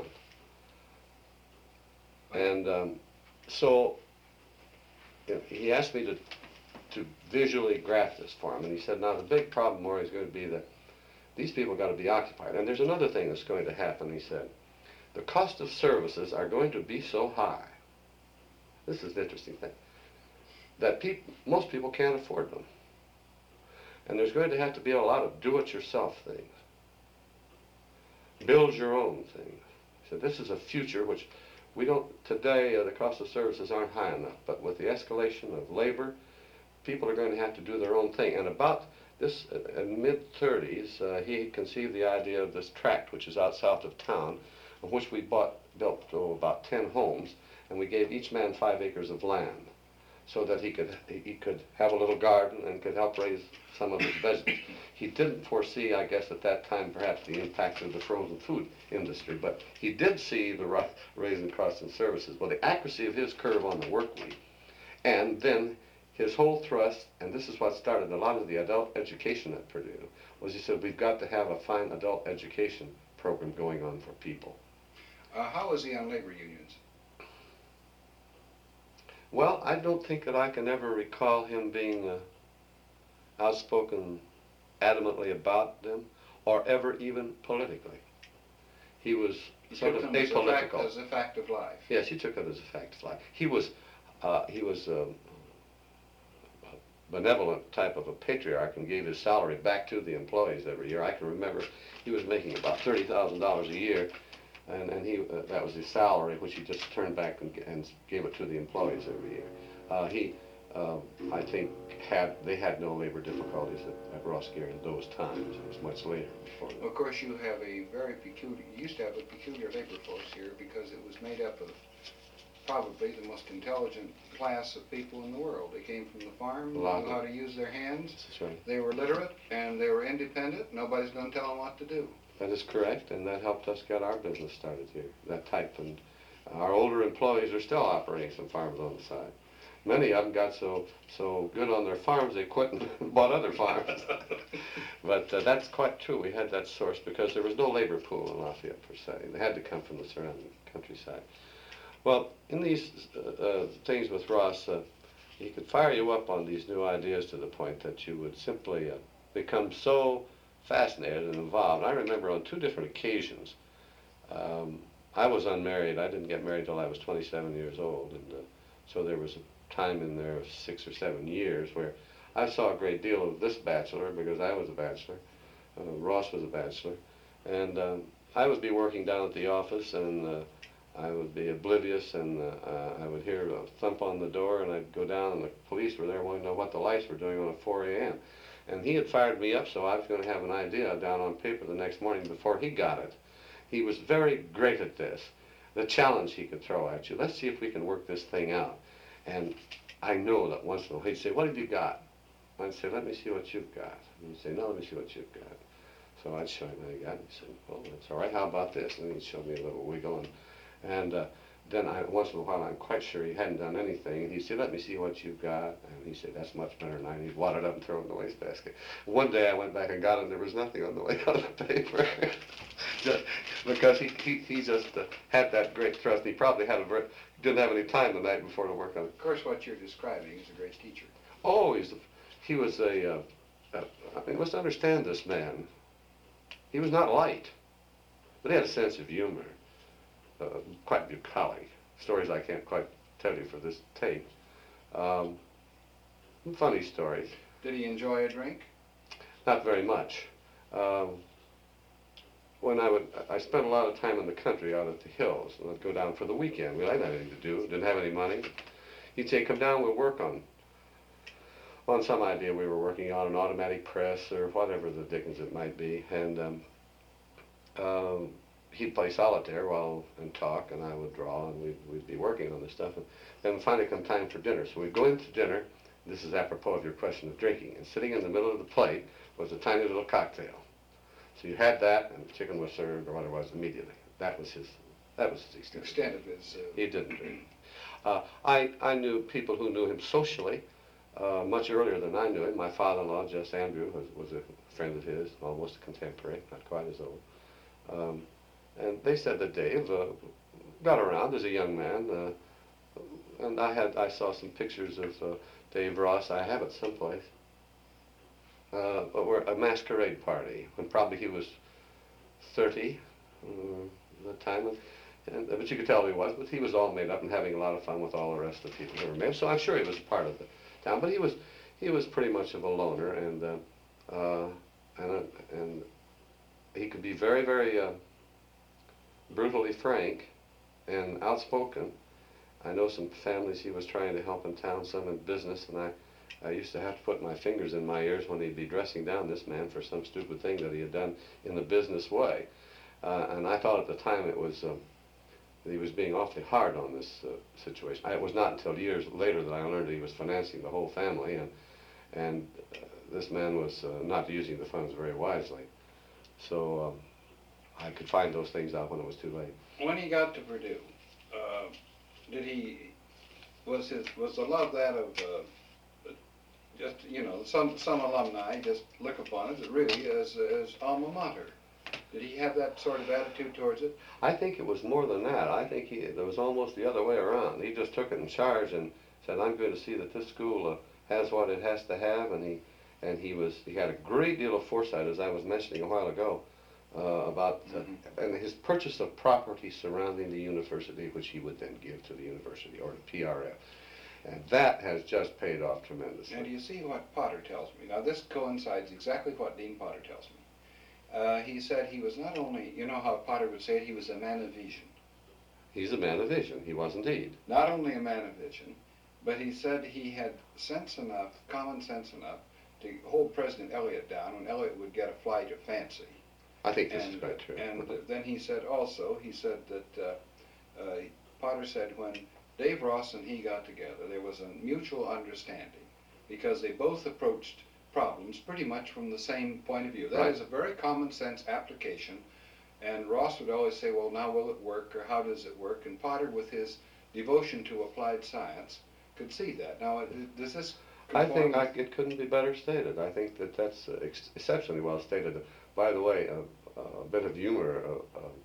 And um, so you know, he asked me to, to visually graph this for him. And he said, now the big problem more is going to be that these people got to be occupied. And there's another thing that's going to happen, he said. The cost of services are going to be so high. This is the interesting thing, that peop most people can't afford them. And there's going to have to be a lot of do-it-yourself things. Build your own things. So this is a future which we don't, today uh, the cost of services aren't high enough, but with the escalation of labor, people are going to have to do their own thing. And about this, uh, in mid thirties, uh, he conceived the idea of this tract, which is out south of town, of which we bought, built oh, about ten homes, and we gave each man five acres of land so that he could he, he could have a little garden and could help raise some of his vegetables. He didn't foresee, I guess, at that time perhaps the impact of the frozen food industry, but he did see the raising costs and services. Well, the accuracy of his curve on the work week, and then his whole thrust, and this is what started a lot of the adult education at Purdue, was he said, we've got to have a fine adult education program going on for people. Uh, how was he on labor unions? Well, I don't think that I can ever recall him being uh, outspoken adamantly about them, or ever even politically. He was He sort took of them as a, fact, apolitical. as a fact of life. Yes, he took it as a fact of life. He was, uh, he was um, a benevolent type of a patriarch and gave his salary back to the employees every year. I can remember he was making about thirty thousand dollars a year. And, and he, uh, that was his salary, which he just turned back and, and gave it to the employees every year. Uh, he, uh, I think, had they had no labor difficulties at, at Ross Gear in those times. It was much later before that. Of course, you have a very peculiar, you used to have a peculiar labor force here because it was made up of probably the most intelligent class of people in the world. They came from the farm, A knew lot of how it. to use their hands. That's right. They were literate, and they were independent. Nobody's going to tell them what to do. That is correct, and that helped us get our business started here, that type. And our older employees are still operating some farms on the side. Many of them got so so good on their farms they quit and bought other farms. But uh, that's quite true. We had that source because there was no labor pool in Lafayette per se. They had to come from the surrounding countryside. Well, in these uh, uh, things with Ross, uh, he could fire you up on these new ideas to the point that you would simply uh, become so fascinated and involved. I remember on two different occasions, um, I was unmarried. I didn't get married till I was twenty-seven years old, and uh, so there was a time in there of six or seven years where I saw a great deal of this bachelor because I was a bachelor. Uh, Ross was a bachelor, and um, I would be working down at the office, and uh, I would be oblivious, and uh, uh, I would hear a thump on the door, and I'd go down, and the police were there wanting to know what the lights were doing on at four A M And he had fired me up, so I was going to have an idea down on paper the next morning before he got it. He was very great at this. The challenge he could throw at you. Let's see if we can work this thing out. And I know that once in a while he'd say, "What have you got?" I'd say, "Let me see what you've got." And he'd say, "No, let me see what you've got." So I'd show him what I got. And he'd say, "Well, that's all right. How about this?" And he'd show me a little wiggle. And, and uh, then I, once in a while, I'm quite sure he hadn't done anything. And he'd say, "Let me see what you've got." And he'd say, "That's much better than mine." He'd wad it up and throw it in the wastebasket. One day I went back and got it, and there was nothing on the way out of the paper. Just because he, he, he just uh, had that great trust. He probably had a very, didn't have any time the night before to work on it. Of course, what you're describing is a great teacher. Oh, he's a, he was a, uh, a, I mean, you must understand this man. He was not light, but he had a sense of humor, uh, quite bucolic. Stories I can't quite tell you for this tape. Um, funny stories. Did he enjoy a drink? Not very much. Um, when I would, I spent a lot of time in the country out at the hills, and I'd go down for the weekend. We didn't have anything to do, didn't have any money. He'd say, "Come down, we'll work on on some idea we were working on, an automatic press or whatever the dickens it might be." And um, um, he'd play solitaire while and talk, and I would draw, and we'd, we'd be working on this stuff. And then finally come time for dinner. So we'd go into dinner. This is apropos of your question of drinking. And sitting in the middle of the plate was a tiny little cocktail. So you had that, and the chicken was served, or what it was, immediately. That was his. That was his extent. Extent of his. Uh, He didn't drink. Uh, I I knew people who knew him socially uh, much earlier than I knew him. My father-in-law, Jess Andrew, was, was a friend of his, almost a contemporary, not quite as old. Um, and they said that Dave uh, got around as a young man. Uh, and I had I saw some pictures of uh, Dave Ross. I have it someplace. Uh, were a masquerade party when probably he was thirty uh, at the time, and, but you could tell he was. But he was all made up and having a lot of fun with all the rest of the people who were made. So I'm sure he was a part of the town. But he was he was pretty much of a loner, and uh, uh, and uh, and he could be very very uh, brutally frank and outspoken. I know some families he was trying to help in town, some in business, and I. I used to have to put my fingers in my ears when he'd be dressing down this man for some stupid thing that he had done in the business way. Uh, and I thought at the time it was, um, that he was being awfully hard on this uh, situation. I, it was not until years later that I learned that he was financing the whole family, and, and uh, this man was uh, not using the funds very wisely. So um, I could find those things out when it was too late. When he got to Purdue, uh, did he, was his, was the love that of, uh, just, you know, some some alumni just look upon it really as, as alma mater. Did he have that sort of attitude towards it? I think it was more than that. I think he, it was almost the other way around. He just took it in charge and said, "I'm going to see that this school uh, has what it has to have," and he and he was he had a great deal of foresight, as I was mentioning a while ago, uh, about uh, mm-hmm. and his purchase of property surrounding the university, which he would then give to the university or to P R F. And that has just paid off tremendously. And do you see what Potter tells me? Now, this coincides exactly what Dean Potter tells me. Uh, he said he was not only, you know how Potter would say it, he was a man of vision. He's a man of vision. He was indeed. Not only a man of vision, but he said he had sense enough, common sense enough, to hold President Eliot down when Eliot would get a flight of fancy. I think this and, is quite true. And then he said also, he said that, uh, uh, Potter said when Dave Ross and he got together. There was a mutual understanding because they both approached problems pretty much from the same point of view. That Right. is a very common sense application. And Ross would always say, well, now will it work, or how does it work? And Potter, with his devotion to applied science, could see that. Now, it- does this I conform think I, with- it couldn't be better stated. I think that that's uh, ex- exceptionally well stated. By the way, a, a bit of humor. Uh, uh,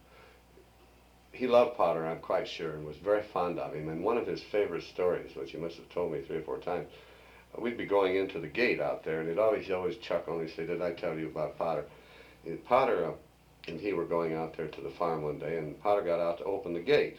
he loved Potter, I'm quite sure, and was very fond of him. And one of his favorite stories, which he must have told me three or four times, uh, we'd be going into the gate out there, and he'd always, he'd always chuckle and he'd say, "Did I tell you about Potter?" And Potter uh, and he were going out there to the farm one day, and Potter got out to open the gate.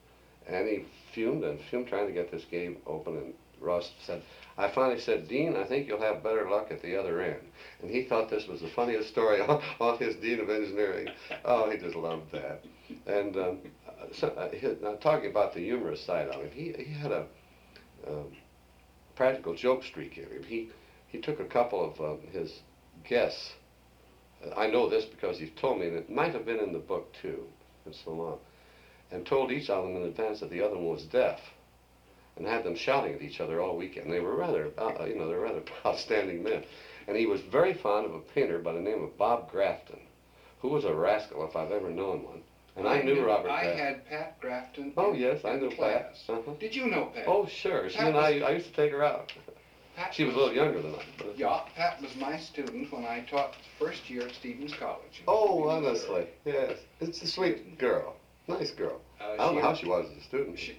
And he fumed and fumed trying to get this gate open, and Ross said, I finally said, "Dean, I think you'll have better luck at the other end." And he thought this was the funniest story on, on his Dean of Engineering. Oh, he just loved that. And um, so, uh, he, now talking about the humorous side of him, he, he had a um, practical joke streak in him. He, he took a couple of um, his guests. Uh, I know this because he's told me, and it might have been in the book too, and so on, and told each of them in advance that the other one was deaf, and had them shouting at each other all weekend. They were rather, uh, you know, they were rather outstanding men. And he was very fond of a painter by the name of Bob Grafton, who was a rascal if I've ever known one. And I, knew Robert I Grafton. had Pat Grafton Oh in, yes, I in knew class. Pat. Uh-huh. Did you know Pat? Oh sure, she Pat and I, was- I used to take her out. Pat She was a little younger than I. But Yeah, Pat was my student when I taught first year at Stevens College. in Oh, Stevens, honestly, yes. It's a sweet girl. Nice girl. Uh, I don't she- know how she was as a student. She,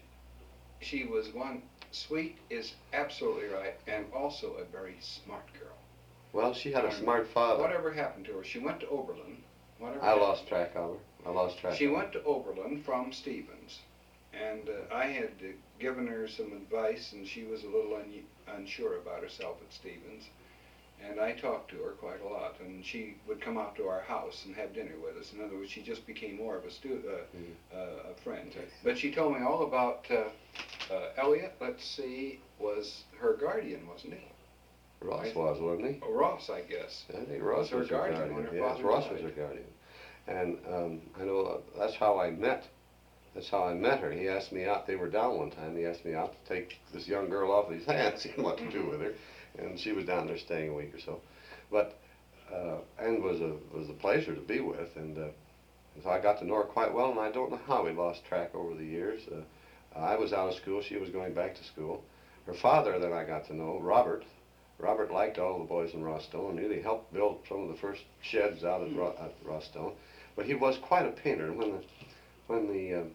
she was one, sweet is absolutely right, and also a very smart girl. Well, she had a Um, smart father. Whatever happened to her? She went to Oberlin. Whatever I happened? lost track of her. I lost track She of her. went to Oberlin from Stevens, and uh, I had uh, given her some advice, and she was a little un- unsure about herself at Stevens. And I talked to her quite a lot, and she would come out to our house and have dinner with us. In other words, she just became more of a stu- uh, Mm. uh, a friend. But she told me all about uh, uh, Elliot. Let's see, was her guardian, wasn't he? Ross I- was, wasn't he? Oh, Ross, I guess. I think Ross Was her was her guardian guardian. when her Yes, father Ross died. was her guardian. And um, I know uh, that's how I met. That's how I met her. He asked me out. They were down one time. He asked me out to take this young girl off his hands. He didn't know what to do with her, and she was down there staying a week or so. But uh, and was a was a pleasure to be with, and, uh, and so I got to know her quite well. And I don't know how we lost track over the years. Uh, I was out of school. She was going back to school. Her father, then I got to know, Robert. Robert liked all the boys in Rosstone and really helped build some of the first sheds out at, Ro- at Rosstone. But he was quite a painter. And when the, when the uh,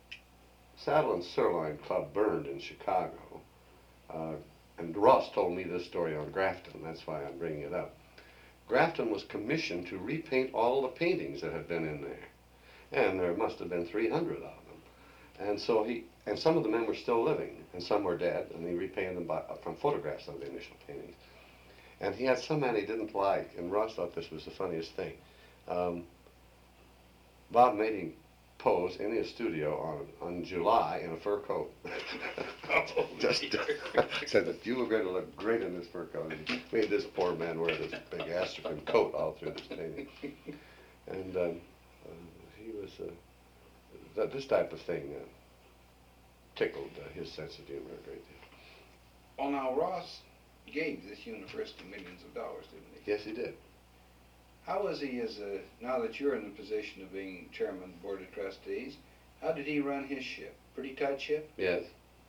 Saddle and Sirloin Club burned in Chicago, uh, and Ross told me this story on Grafton, that's why I'm bringing it up. Grafton was commissioned to repaint all the paintings that had been in there. And there must have been three hundred of them. And so he, and some of the men were still living, and some were dead, and he repainted them by, from photographs of the initial paintings. And he had some man he didn't like, and Ross thought this was the funniest thing. Um, Bob made him pose in his studio on, on July in a fur coat. Oh, Just dear. said that you were going to look great in this fur coat. And he made this poor man wear this big astrakhan coat all through this painting. And um, uh, he was, uh, th- this type of thing uh, tickled uh, his sense of humor a great deal. Well, now, Ross gave this university millions of dollars, didn't he? Yes, he did. How was he as a, now that you're in the position of being chairman of the board of trustees, how did he run his ship? Pretty tight ship? Yes.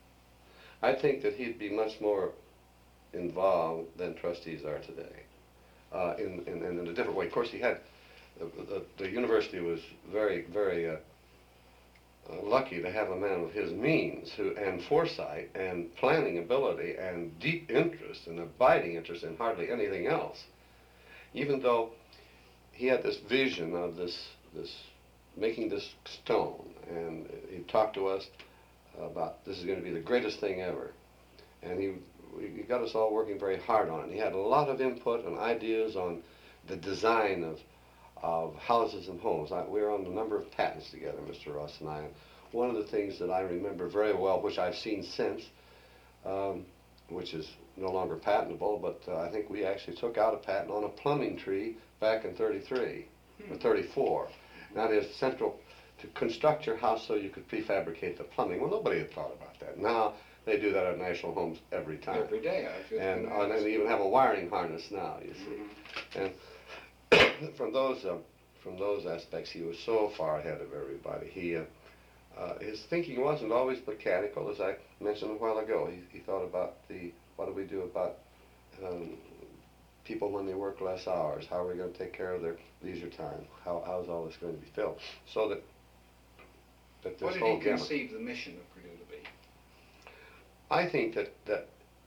I think that he'd be much more involved than trustees are today, uh, in, in, in a different way. Of course, he had, the, the, the university was very, very uh, uh, lucky to have a man of his means who, and foresight and planning ability and deep interest and abiding interest in hardly anything else. Even though he had this vision of this, this making this stone, and he talked to us about this is going to be the greatest thing ever. And he, he got us all working very hard on it. He had a lot of input and ideas on the design of, of houses and homes. I, we were on a number of patents together, Mister Ross and I. And one of the things that I remember very well, which I've seen since, um, which is no longer patentable, but uh, I think we actually took out a patent on a plumbing tree back in thirty-three, or thirty-four. Now his central to construct your house so you could prefabricate the plumbing. Well, nobody had thought about that. Now they do that at National Homes every time. Every day, I feel. And, uh, and they even have a wiring harness now, you see. Mm-hmm. And from those uh, from those aspects, he was so far ahead of everybody. He uh, uh, his thinking wasn't always mechanical, as I mentioned a while ago. He, he thought about the what do we do about um, people when they work less hours? How are we going to take care of their leisure time? How how's all this going to be filled? So that that this What did whole he gamut- conceive the mission of Purdue to be? I think that that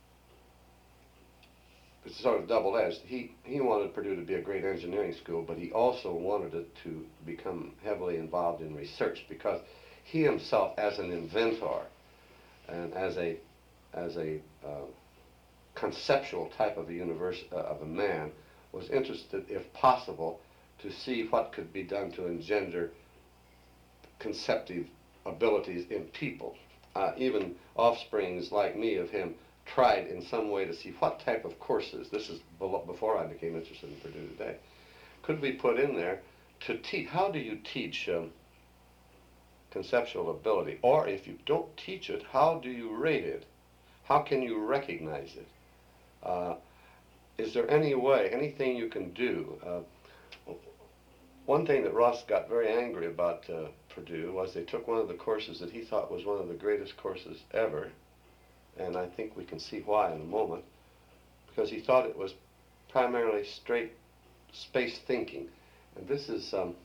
it's sort of double-edged. He he wanted Purdue to be a great engineering school, but he also wanted it to become heavily involved in research, because he himself, as an inventor and as a as a uh, conceptual type of a universe uh, of a man, was interested, if possible, to see what could be done to engender conceptive abilities in people. Uh, even offsprings like me of him tried in some way to see what type of courses, this is belo- before I became interested in Purdue today, could we put in there to teach. How do you teach um, conceptual ability? Or if you don't teach it, how do you rate it? How can you recognize it? Uh, is there any way, anything you can do? Uh, one thing that Ross got very angry about uh, Purdue was they took one of the courses that he thought was one of the greatest courses ever, and I think we can see why in a moment, because he thought it was primarily straight space thinking. And this is um,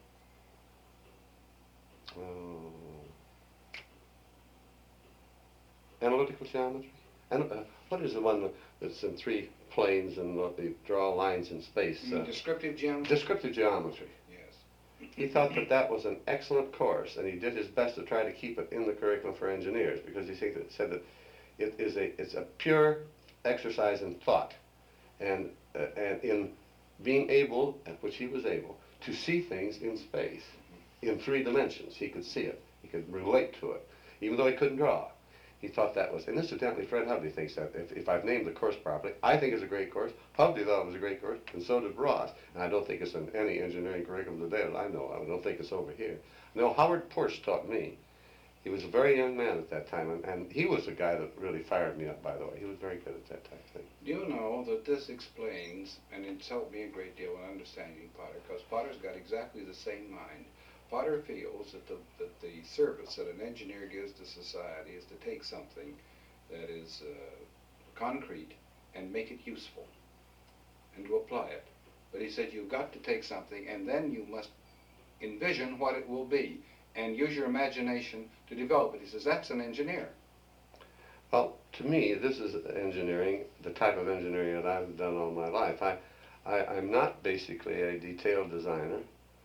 uh, analytical geometry. And uh, what is the one that's in three planes and uh, they draw lines in space? You mean Uh, descriptive geometry? descriptive geometry. Yes. He thought that that was an excellent course, and he did his best to try to keep it in the curriculum for engineers, because he think that, said that it is a it's a pure exercise in thought, and uh, and in being able, at which he was able, to see things in space, in three dimensions. He could see it. He could relate to it, even though he couldn't draw. He thought that was, and incidentally, Fred Hovde thinks that, if, if I've named the course properly, I think it's a great course. Hovde thought it was a great course, and so did Ross. And I don't think it's in any engineering curriculum today that I know of. I don't think it's over here. No, Howard Porch taught me. He was a very young man at that time, and, and he was the guy that really fired me up, by the way. He was very good at that type of thing. Do you know that this explains, and it's helped me a great deal in understanding Potter, because Potter's got exactly the same mind. Potter feels that the, that the service that an engineer gives to society is to take something that is uh, concrete and make it useful and to apply it. But he said you've got to take something and then you must envision what it will be and use your imagination to develop it. He says that's an engineer. Well, to me, this is engineering, the type of engineering that I've done all my life. I, I, I'm not basically a detailed designer.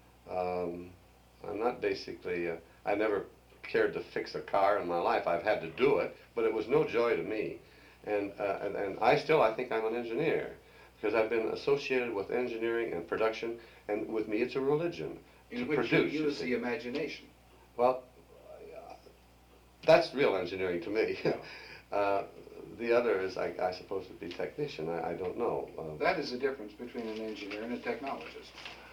Um, I'm not basically, uh, I never cared to fix a car in my life. I've had to do it, but it was no joy to me. And, uh, and, and I still, I think I'm an engineer, because I've been associated with engineering and production, and with me it's a religion. In to which produce, you you use see. the imagination. Well, uh, that's real engineering to me. Yeah. uh, the other is, I, I suppose, would be technician. I, I don't know. Uh, That is the difference between an engineer and a technologist.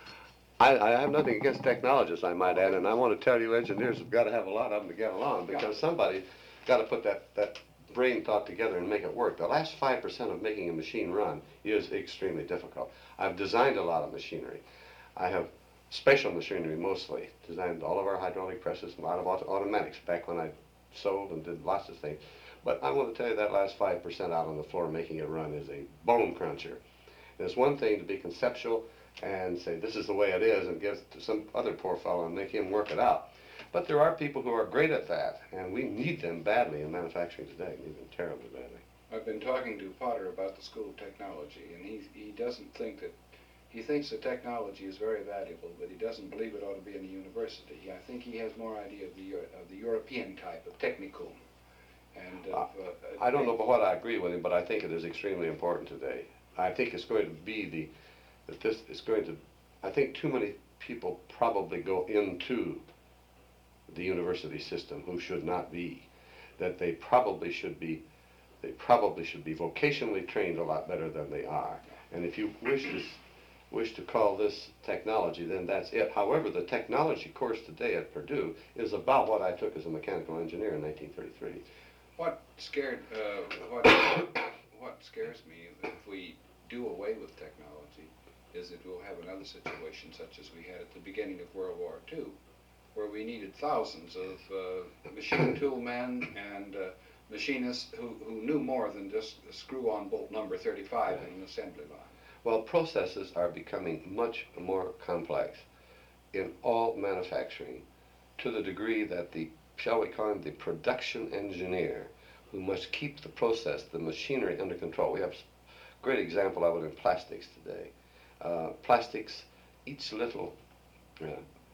I, I have nothing against technologists, I might add, and I want to tell you engineers have got to have a lot of them to get along, because Yeah. somebody got to put that, that brain thought together and make it work. The last five percent of making a machine run is extremely difficult. I've designed a lot of machinery. I have special machinery mostly, designed all of our hydraulic presses, a lot of auto automatics back when I sold and did lots of things. But I want to tell you that last five percent out on the floor making it run is a bone cruncher. And it's one thing to be conceptual and say this is the way it is and give it to some other poor fellow and make him work it out. But there are people who are great at that, and we need them badly in manufacturing today, need them terribly badly. I've been talking to Potter about the School of Technology, and he, he doesn't think that, he thinks that technology is very valuable, but he doesn't believe it ought to be in a university. I think he has more idea of the, Euro- of the European type of technicum. And of, uh, I don't know about what I agree with him, but I think it is extremely important today. I think it's going to be the, that this is going to, I think too many people probably go into the university system who should not be, that they probably should be, they probably should be vocationally trained a lot better than they are. And if you wish to, wish to call this technology, then that's it. However, the technology course today at Purdue is about what I took as a mechanical engineer in nineteen thirty-three. What scared, uh, what, what scares me if we do away with technology is that we'll have another situation such as we had at the beginning of World War Two, where we needed thousands of uh, machine tool men and uh, machinists who, who knew more than just screw on bolt number thirty-five in an assembly line. Well, processes are becoming much more complex in all manufacturing, to the degree that the, shall we call him the production engineer, who must keep the process, the machinery under control. We have a great example of it in plastics today. Uh, plastics, each little, uh,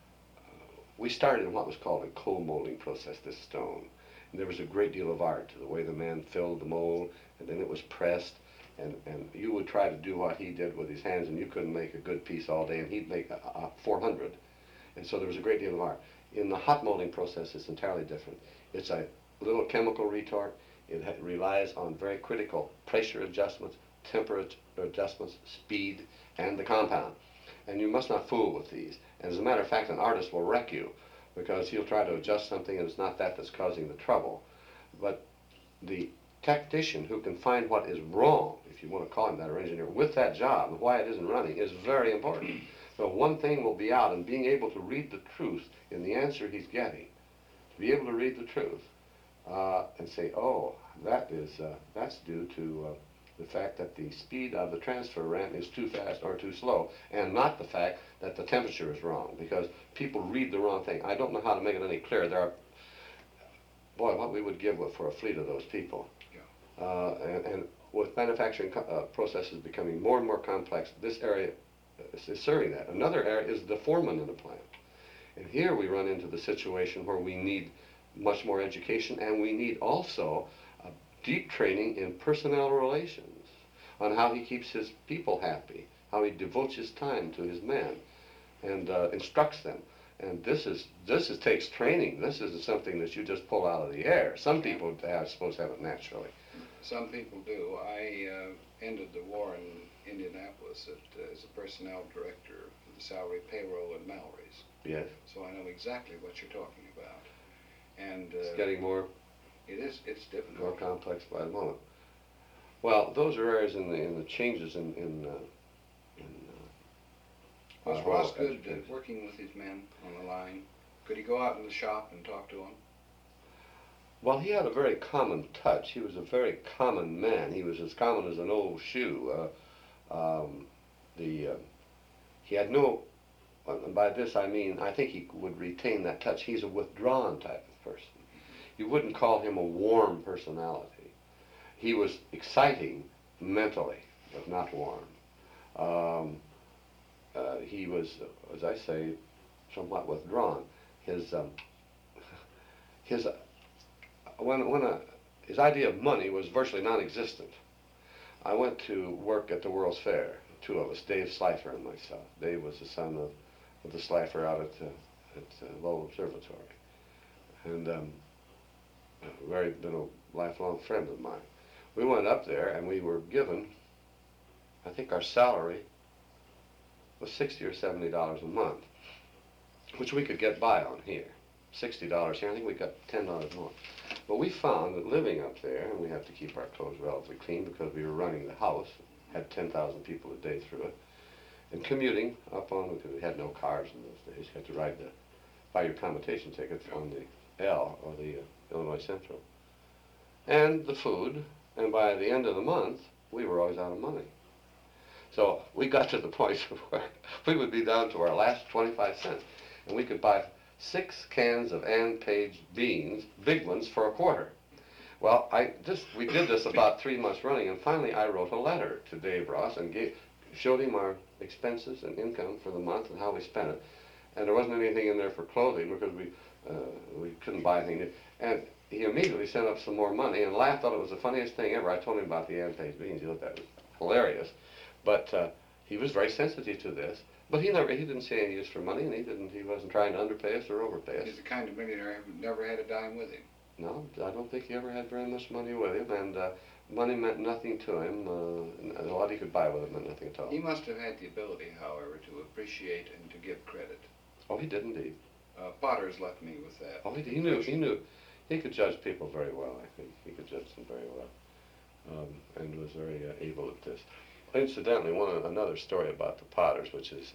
we started in what was called a cold molding process, this stone. And there was a great deal of art to the way the man filled the mold, and then it was pressed, and, and you would try to do what he did with his hands, and you couldn't make a good piece all day, and he'd make a, a four hundred. And so there was a great deal of art. In the hot molding process, it's entirely different. It's a little chemical retort. It ha relies on very critical pressure adjustments, temperature adjustments, speed, and the compound. And you must not fool with these. And as a matter of fact, an artist will wreck you, because he'll try to adjust something and it's not that that's causing the trouble. But the technician who can find what is wrong, if you want to call him that, or engineer, with that job and why it isn't running is very important. So one thing will be out, and being able to read the truth in the answer he's getting, to be able to read the truth uh, and say, oh, that is, uh, that's due to uh, the fact that the speed of the transfer ramp is too fast or too slow, and not the fact that the temperature is wrong, because people read the wrong thing. I don't know how to make it any clearer. There are, boy, what we would give for a fleet of those people. Yeah. Uh, and, and with manufacturing co uh, processes becoming more and more complex, this area is serving that. Another area is the foreman in a plant. And here we run into the situation where we need much more education, and we need also deep training in personnel relations, on how he keeps his people happy, how he devotes his time to his men, and uh, instructs them. And this is this is takes training. This isn't something that you just pull out of the air. Some people are supposed to have it naturally. Some people do. I uh, ended the war in Indianapolis at, uh, as a personnel director for the salary, payroll, and Mallory's. Yes. So I know exactly what you're talking about. And uh, it's getting more. It is. It's difficult. More complex by the moment. Well, those are areas in the in the changes in in. Uh, in uh, Was Ross good at working with his men on the line? Could he go out in the shop and talk to them? Well, he had a very common touch. He was a very common man. He was as common as an old shoe. Uh, um, the uh, he had no. And by this I mean I think he would retain that touch. He's a withdrawn type of person. You wouldn't call him a warm personality. He was exciting mentally, but not warm. Um, uh, he was, as I say, somewhat withdrawn. His um, his uh, when when uh, his idea of money was virtually non-existent. I went to work at the World's Fair. Two of us, Dave Slifer and myself. Dave was the son of, of the Slifer out at uh, at uh, Lowell Observatory, and. Um, very been a lifelong friend of mine. We went up there and we were given, I think our salary was sixty or seventy dollars a month, which we could get by on here. Sixty dollars here, I think we got ten dollars more. But we found that living up there, and we have to keep our clothes relatively clean because we were running the house, had ten thousand people a day through it, and commuting up on, because we had no cars in those days, you had to ride the, buy your commutation ticket on the L or the uh, Illinois Central, and the food, and by the end of the month, we were always out of money. So we got to the point where we would be down to our last twenty-five cents, and we could buy six cans of Ann Page beans, big ones, for a quarter. Well, I just we did this about three months running, and finally I wrote a letter to Dave Ross and gave, showed him our expenses and income for the month and how we spent it, and there wasn't anything in there for clothing because we uh, we couldn't buy anything. And he immediately sent up some more money and laughed, thought it was the funniest thing ever. I told him about the Ann Page beans. He thought that was hilarious. But uh, he was very sensitive to this. But he never, he didn't see any use for money, and he didn't, he wasn't trying to underpay us or overpay us. He's the kind of millionaire who never had a dime with him. No, I don't think he ever had very much money with him. And uh, money meant nothing to him. Uh, and a lot he could buy with it meant nothing at all. He must have had the ability, however, to appreciate and to give credit. Oh, he did indeed. Uh, Potter's left me with that. Oh, he, he knew. He knew. He could judge people very well. I think he could judge them very well, um, and was very uh, able at this. Incidentally, one another story about the Potters, which is uh,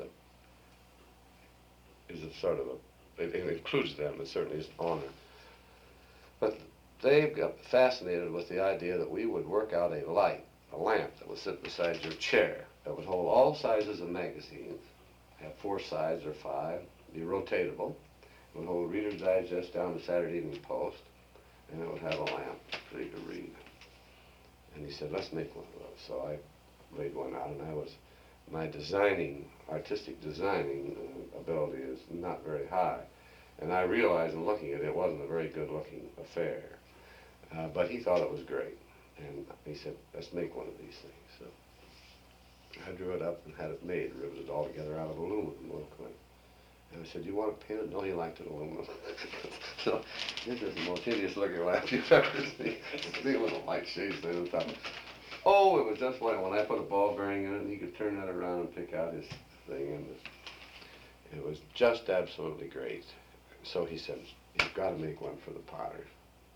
is a sort of a it, it includes them. It certainly is an honor. But they got fascinated with the idea that we would work out a light, a lamp that would sit beside your chair that would hold all sizes of magazines, have four sides or five, be rotatable. It would hold Reader's Digest down to Saturday Evening Post, and it would have a lamp so you could read. And he said, let's make one of those. So I laid one out, and I was, my designing, artistic designing uh, ability is not very high. And I realized in looking at it, it wasn't a very good looking affair. Uh, but he thought it was great. And he said, let's make one of these things. So I drew it up and had it made, riveted all together out of aluminum locally. And I said, you want to paint it? No, he liked it aluminum. So this is the most hideous looking lamp you've ever seen. See with the light shades there on top. Oh, it was just like when I put a ball bearing in it, and he could turn that around and pick out his thing. And it was just absolutely great. So he said, you've got to make one for the Potters.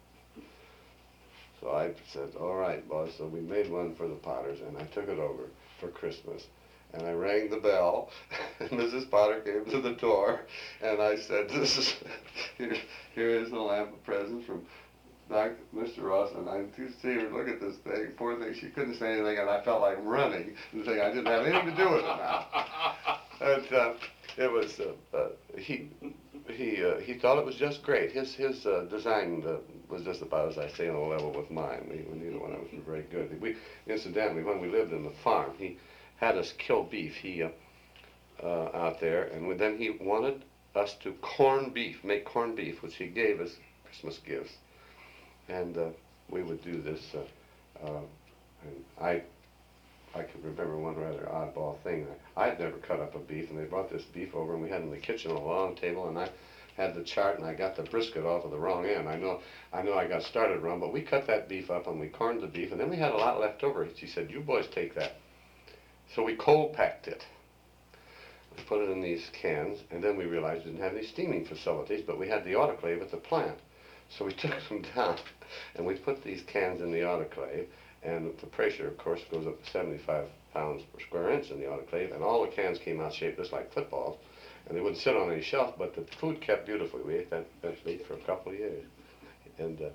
So I said, all right, boss. So we made one for the Potters, and I took it over for Christmas. And I rang the bell, and Missus Potter came to the door, and I said, "This is here. Here is the lamp of present from Doctor Mister Ross." And I to see her look at this thing. Poor thing, she couldn't say anything, and I felt like running and saying I didn't have anything to do with it now. And uh, it was uh, uh, he he uh, he thought it was just great. His his uh, design uh, was just about, as I say, on a level with mine. We, we neither one of us were very good. We incidentally, when we lived in the farm, he had us kill beef he uh, uh, out there, and we, then he wanted us to corn beef, make corned beef, which he gave as Christmas gifts, and uh, we would do this. Uh, uh, and I, I could remember one rather oddball thing. I had never cut up a beef, and they brought this beef over, and we had it in the kitchen on a long table, and I had the chart, and I got the brisket off of the wrong end. I know, I know, I got started wrong, but we cut that beef up, and we corned the beef, and then we had a lot left over. She said, "You boys take that." So we cold packed it. We put it in these cans, and then we realized we didn't have any steaming facilities, but we had the autoclave at the plant. So we took them down, and we put these cans in the autoclave, and the pressure, of course, goes up to seventy-five pounds per square inch in the autoclave, and all the cans came out shaped just like footballs, and they wouldn't sit on any shelf, but the food kept beautifully. We ate that meat for a couple of years. And uh,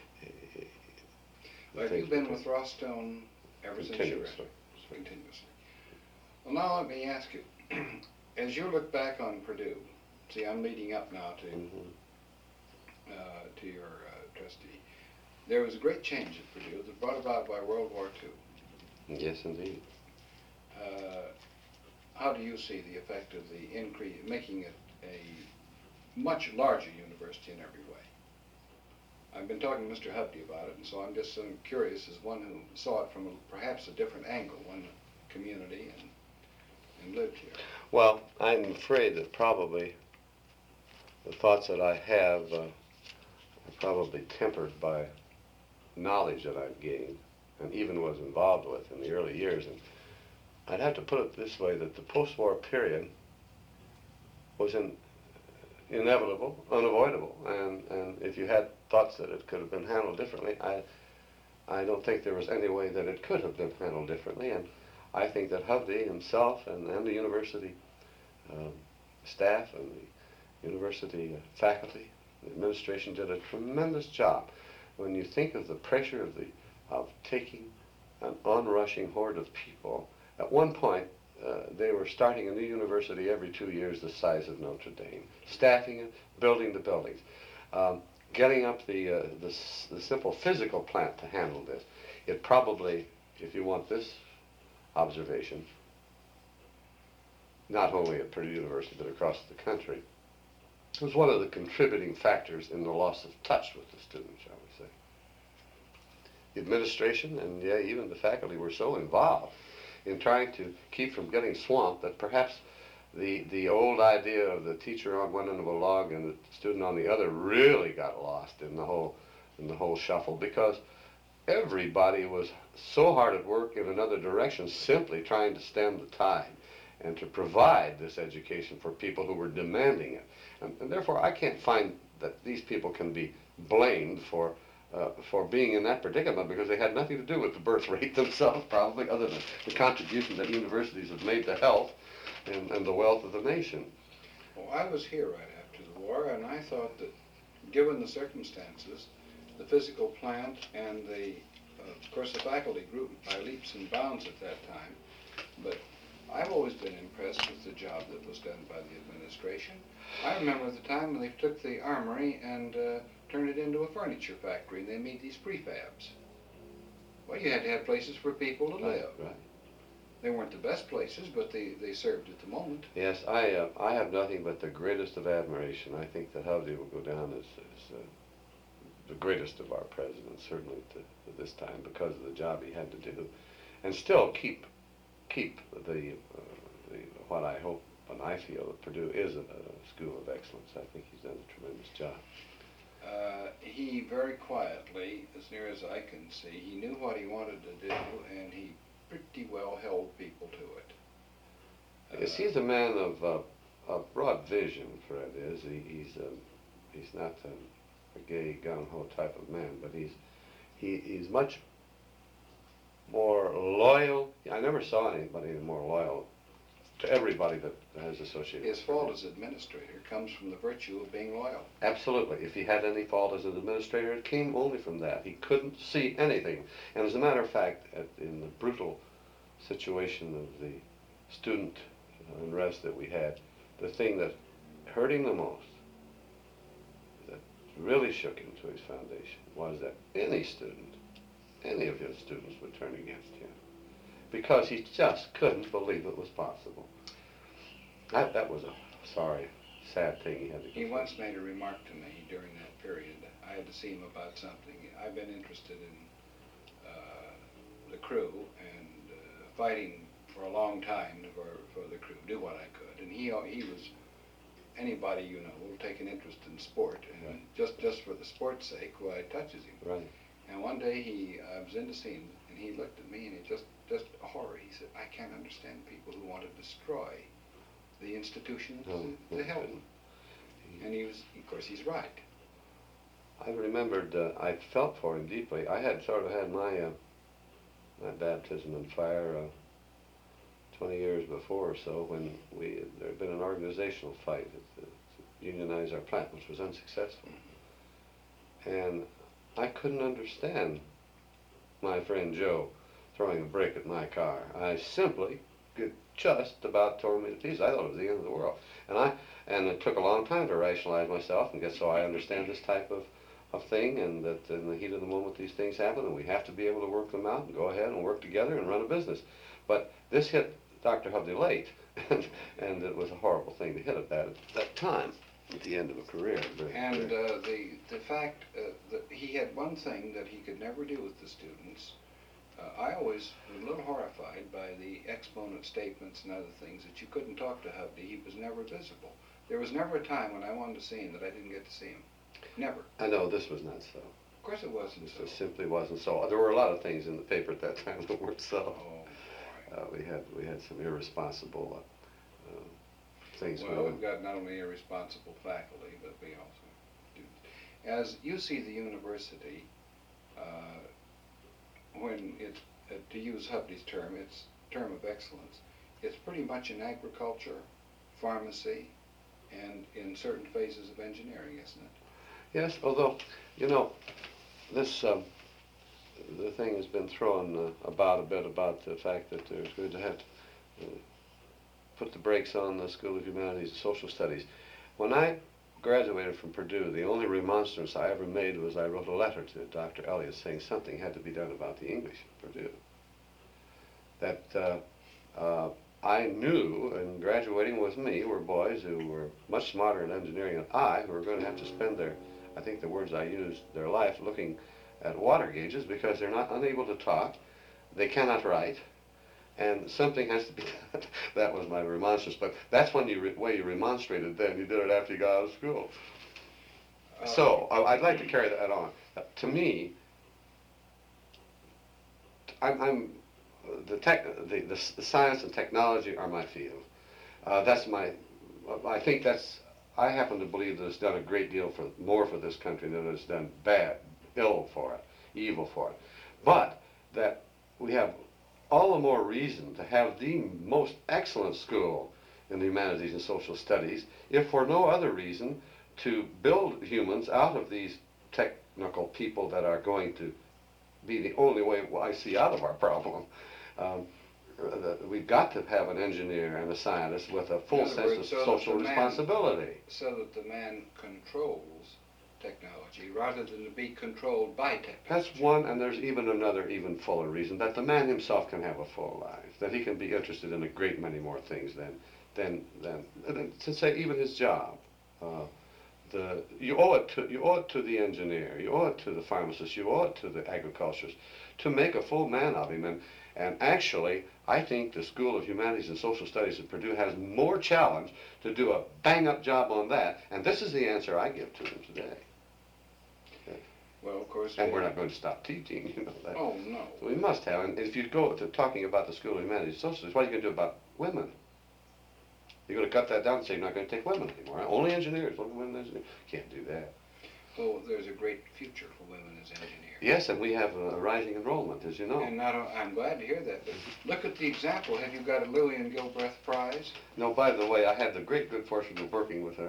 well, you've been with Ross Stone ever since you were continuously. Well, now let me ask you, as you look back on Purdue, see, I'm leading up now to mm-hmm. uh, to your uh, trustee. There was a great change at Purdue that was brought about by World War Two. Yes, indeed. Uh, how do you see the effect of the increase, making it a much larger university in every way? I've been talking to Mister Hovde about it, and so I'm just um, curious as one who saw it from a, perhaps a different angle, one community and and lived here. Well, I'm afraid that probably the thoughts that I have uh, are probably tempered by knowledge that I've gained and even was involved with in the early years. And I'd have to put it this way, that the post-war period was in, inevitable, unavoidable, and, and if you had thoughts that it could have been handled differently, I, I don't think there was any way that it could have been handled differently. And I think that Hovde himself and, and the university um, staff and the university uh, faculty, the administration did a tremendous job. When you think of the pressure of the of taking an onrushing horde of people, at one point uh, they were starting a new university every two years the size of Notre Dame, staffing it, building the buildings, um, getting up the, uh, the the simple physical plant to handle this. It probably, if you want this observation, not only at Purdue University but across the country, was one of the contributing factors in the loss of touch with the students, shall we say. The administration and yeah, even the faculty were so involved in trying to keep from getting swamped that perhaps the, the old idea of the teacher on one end of a log and the student on the other really got lost in the whole, in the whole shuffle, because everybody was so hard at work in another direction, simply trying to stem the tide and to provide this education for people who were demanding it. And, and therefore, I can't find that these people can be blamed for uh, for being in that predicament, because they had nothing to do with the birth rate themselves, probably, other than the contribution that universities have made to health and, and the wealth of the nation. Well, I was here right after the war, and I thought that, given the circumstances, the physical plant and the, uh, of course, the faculty grew by leaps and bounds at that time, but I've always been impressed with the job that was done by the administration. I remember the time when they took the armory and uh, turned it into a furniture factory, and they made these prefabs. Well, you had to have places for people to live. Right, right. They weren't the best places, but they, they served at the moment. Yes, I uh, I have nothing but the greatest of admiration. I think that Hovde will go down as, as uh, the greatest of our presidents, certainly to, to this time, because of the job he had to do, and still keep keep the, uh, the what I hope and I feel that Purdue is a, a school of excellence. I think he's done a tremendous job. Uh, he very quietly, as near as I can see, he knew what he wanted to do, and he pretty well held people to it. Yes, he's a man of uh, a broad vision. Fred is. He, he's um, he's not um, a gay gung ho type of man, but he's he, he's much more loyal. I never saw anybody more loyal to everybody that has associated. His fault as administrator comes from the virtue of being loyal. Absolutely. If he had any fault as an administrator, it came only from that. He couldn't see anything. And as a matter of fact, at, in the brutal situation of the student unrest that we had, the thing that hurt him the most, that really shook him to his foundation, was that any student, any of his students would turn against him, because he just couldn't believe it was possible. That, that was a sorry, sad thing he had to go He through. once made a remark to me during that period. I had to see him about something. I've been interested in uh, the crew and uh, fighting for a long time for, for the crew, do what I could. And he he was, anybody you know will take an interest in sport, and Right. just, just for the sport's sake, why it touches him. Right. And one day he, I was in to see him, and he looked at me and he just, just horror. He said, "I can't understand people who want to destroy the institution No, that no, held them." he- And he was, of course, he's right. I remembered, uh, I felt for him deeply. I had sort of had my, uh, my baptism in fire uh, twenty years before or so, when we, there had been an organizational fight to, to unionize our plant, which was unsuccessful. And I couldn't understand my friend Joe throwing a brick at my car. I simply could just about tore me to pieces. I thought it was the end of the world. And I and it took a long time to rationalize myself and get so I understand this type of, of thing, and that in the heat of the moment these things happen, and we have to be able to work them out and go ahead and work together and run a business. But this hit Doctor Hovde late, and, and it was a horrible thing to hit at that, at that time, at the end of a career. And uh, the, the fact uh, that he had one thing that he could never do with the students, uh, I always was a little horrified by the exponent statements and other things that you couldn't talk to Hovde. He was never visible. There was never a time when I wanted to see him that I didn't get to see him. Never. I know this was not so. Of course it wasn't This so. was simply wasn't so. There were a lot of things in the paper at that time that weren't so. Oh, boy. Uh, we had we had some irresponsible uh, uh, things Well, going. we've got not only irresponsible faculty, but we also do. As you see the university, uh, when it's, uh, to use Hovde's term, it's term of excellence, it's pretty much in agriculture, pharmacy, and in certain phases of engineering, isn't it? Yes, although, you know, this, um, the thing has been thrown uh, about a bit about the fact that there's going to have to uh, put the brakes on the School of Humanities and Social Studies. When I graduated from Purdue, the only remonstrance I ever made was I wrote a letter to Doctor Elliott saying something had to be done about the English at Purdue. That uh, uh, I knew, and graduating with me were boys who were much smarter in engineering than I, who were going to have to spend their, I think the words I used, their life looking at water gauges because they're not unable to talk, they cannot write, and something has to be done. That was my remonstrance, but that's when you re way you remonstrated then. You did it after you got out of school. Uh, So I- I'd like to carry that on. Uh, to me, I'm, I'm the tech, the, the, the science and technology are my field. Uh, that's my, I think that's, I happen to believe that it's done a great deal for, more for this country than it's done bad, ill for it, evil for it. But that we have all the more reason to have the most excellent school in the humanities and social studies, if for no other reason, to build humans out of these technical people that are going to be the only way I see out of our problem. Um, the, we've got to have an engineer and a scientist with a full sense words, of so social man, responsibility. So that the man controls technology rather than to be controlled by technology. That's one, and there's even another even fuller reason, that the man himself can have a full life, that he can be interested in a great many more things than, than, than, than to say even his job. Uh, The, you owe it to you owe it to the engineer, you owe it to the pharmacist, you owe it to the agriculturist, to make a full man of him. And and actually, I think the School of Humanities and Social Studies at Purdue has more challenge to do a bang-up job on that. And this is the answer I give to them today. Okay. Well, of course. And we're not going to stop teaching, you know that. Oh no. So we must have. And if you go to talking about the School of Humanities and Social Studies, what are you going to do about women? You're going to cut that down and say you're not going to take women anymore. Only engineers, only women engineers. Can't do that. Oh, there's a great future for women as engineers. Yes, and we have a rising enrollment, as you know. And not, I'm glad to hear that. But look at the example. Have you got a Lillian Gilbreth Prize? No, by the way, I had the great good fortune of working with her.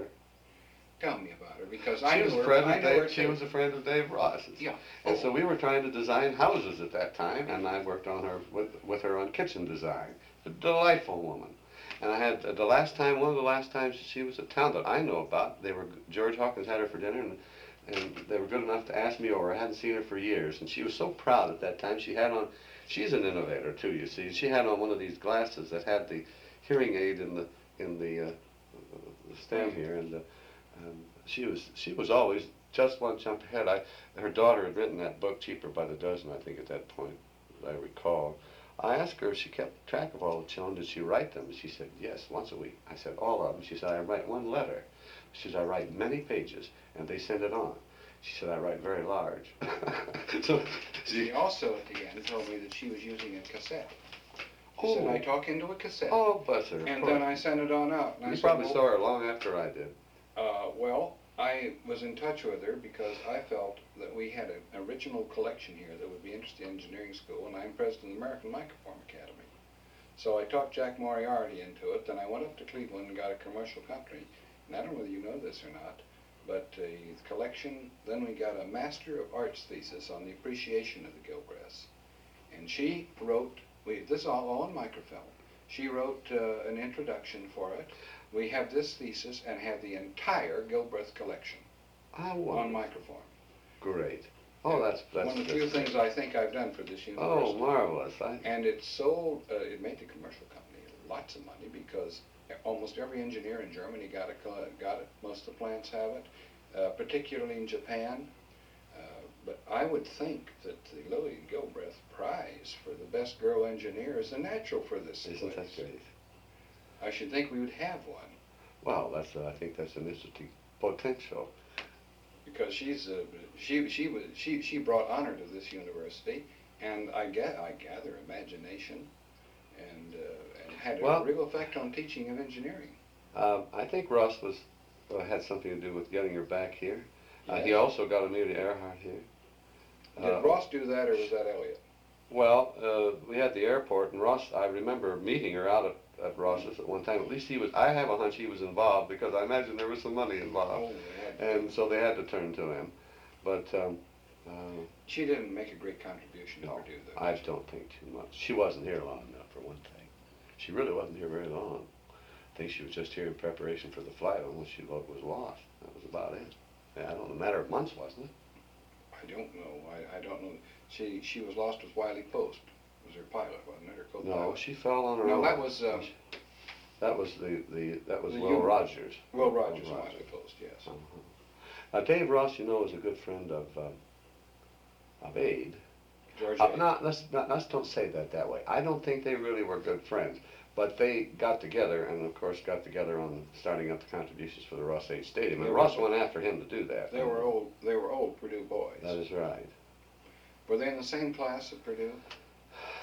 Tell me about her, because She I was knew her. friend I of know Dave, her she too. was a friend of Dave Ross's. Yeah. And Oh. so we were trying to design houses at that time, and I worked on her with with her on kitchen design. A delightful woman. And I had uh, the last time, one of the last times she was in town that I know about, they were, George Hawkins had her for dinner, and, and they were good enough to ask me over. I hadn't seen her for years, and she was so proud at that time. She had on, she's an innovator too, you see. She had on one of these glasses that had the hearing aid in the in the, uh, the stem here, and uh, um, she was she was always just one jump ahead. I, her daughter had written that book, Cheaper by the Dozen, I think at that point, as I recall. I asked her if she kept track of all the children. Did she write them? She said, yes, once a week. I said, all of them? She said, I write one letter. She said, I write many pages, and they send it on. She said, I write very large. So she also, at the end, told me that she was using a cassette. She oh, said, I talk into a cassette. Oh, bless her. And then I sent it on out. And you I said, probably well, saw her long after I did. Uh, well, I was in touch with her because I felt that we had an original collection here that would be interested in engineering school, and I'm president of the American Microform Academy. So I talked Jack Moriarty into it, then I went up to Cleveland and got a commercial company, and I don't know whether you know this or not, but the collection, then we got a Master of Arts thesis on the appreciation of the Gilbreths. And she wrote, we, this is all on microfilm, she wrote uh, an introduction for it. We have this thesis and have the entire Gilbreth collection Oh, on microform. Great. Oh, that's, that's one of the few that's things great. I think I've done for this university. Oh, marvelous. I, And it sold, uh, it made the commercial company lots of money because almost every engineer in Germany got it, got it. Most of the plants have it, uh, particularly in Japan. Uh, but I would think that the Lillian Gilbreth Prize for the best girl engineer is a natural for this Isn't place. that great? I should think we would have one. Well, that's, uh, I think that's an interesting potential. Because she's uh, she she was she she brought honor to this university, and I get I gather imagination, and uh, and had Well, a real effect on teaching of engineering. Um, I think Ross was uh, had something to do with getting her back here. Uh, Yes. he also got Amelia Earhart here. Did Uh, Ross do that, or was that Elliot? Well, uh, we had the airport, and Ross, I remember meeting her out at, at Ross's at one time. At least he was, I have a hunch he was involved, because I imagine there was some money involved. Oh, yeah. And so they had to turn to him. But um, uh, She didn't make a great contribution to no, Purdue, though. I did she? don't think too much. She wasn't here long enough, for one thing. She really wasn't here very long. I think she was just here in preparation for the flight when she lo- was lost. That was about it. Yeah, I don't know, a matter of months, wasn't it? I don't know. I, I don't know. She she was lost with Wiley Post. Was her pilot, wasn't it? Her co-pilot. No, she fell on her No, own. that was um, That was the, the that was The Will Union. Rogers. Will Rogers and Wiley Post. Yes. Uh-huh. Now, Dave Ross, you know, is a good friend of um, of Abe. George. Uh, Ade. not, let's not, let's don't say that that way. I don't think they really were good friends, but they got together, and of course got together on starting up the contributions for the Ross H. Stadium. And They Ross were- went after him to do that. They were old. They were old Purdue boys. That is right. Were they in the same class at Purdue?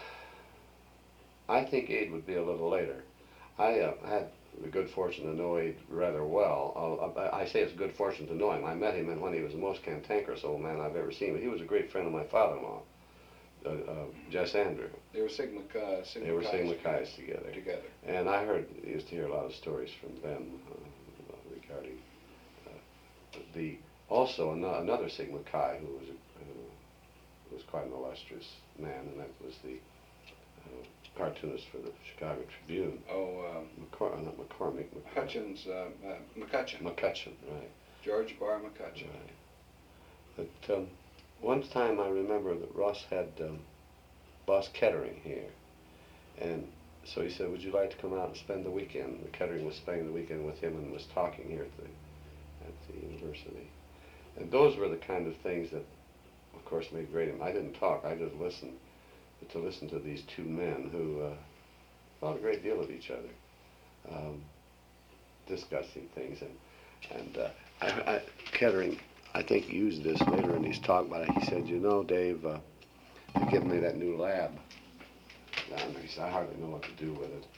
I think Abe would be a little later. I uh, had the good fortune to know Abe rather well. Uh, I say it's good fortune to know him. I met him when he was the most cantankerous old man I've ever seen. He was a great friend of my father-in-law, uh, uh, Jess Andrew. They were Sigma, uh, Sigma They were Chi's Sigma Chi's together. together. And I heard, used to hear a lot of stories from them uh, regarding uh, the, also an- another Sigma Chi who was, a, uh, who was quite an illustrious man, and that was the uh, cartoonist for the Chicago Tribune. Oh, um, McCor- not McCormick. McCor- Hutchins, uh, uh, McCutcheon. McCutcheon, right. George Bar McCutcheon. Right. But um, one time I remember that Ross had um, Boss Kettering here, and so he said, would you like to come out and spend the weekend? The Kettering was spending the weekend with him and was talking here at the, at the university. And those were the kind of things that, of course, made great. I didn't talk, I just listened. But to listen to these two men who uh, thought a great deal of each other, um, discussing things. And, and uh, I, I, Kettering, I think, used this later in his talk, but he said, you know, Dave, uh, they're giving me that new lab down there. He said, I hardly know what to do with it.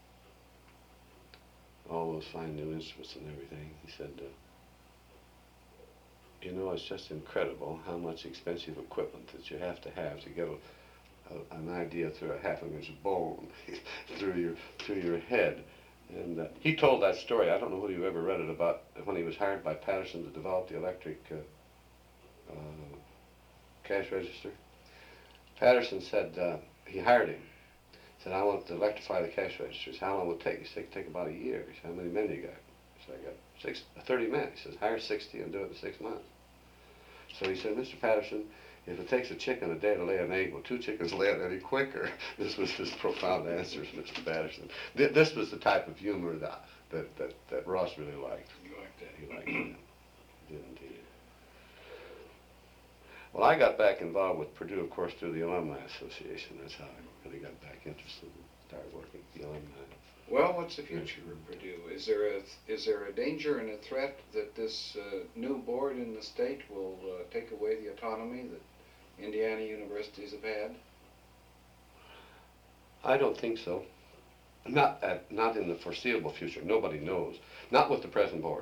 All those fine new instruments and everything. He said, uh, you know, it's just incredible how much expensive equipment that you have to have to get a, a, an idea through a half an inch bone through your through your head. And uh, he told that story. I don't know whether you ever read it, about when he was hired by Patterson to develop the electric uh, uh, cash register. Patterson said uh, he hired him. Said, I want to electrify the cash registers. How long will it take? He said, it take about a year. He said, how many men you got? He said, I got six, thirty men. He says, hire sixty and do it in six months. So he said, Mister Patterson, if it takes a chicken a day to lay an egg, will two chickens lay it any quicker? This was his profound answers, Mister Patterson. Th this was the type of humor that, that, that, that Ross really liked. You like that? He liked it. Did indeed. Well, I got back involved with Purdue, of course, through the Alumni Association. That's how I really got back interested and started working with the alumni. Well, what's the future of Purdue? Is there a is there a danger and a threat that this uh, new board in the state will uh, take away the autonomy that Indiana universities have had? I don't think so. Not at, not in the foreseeable future. Nobody knows. Not with the present board.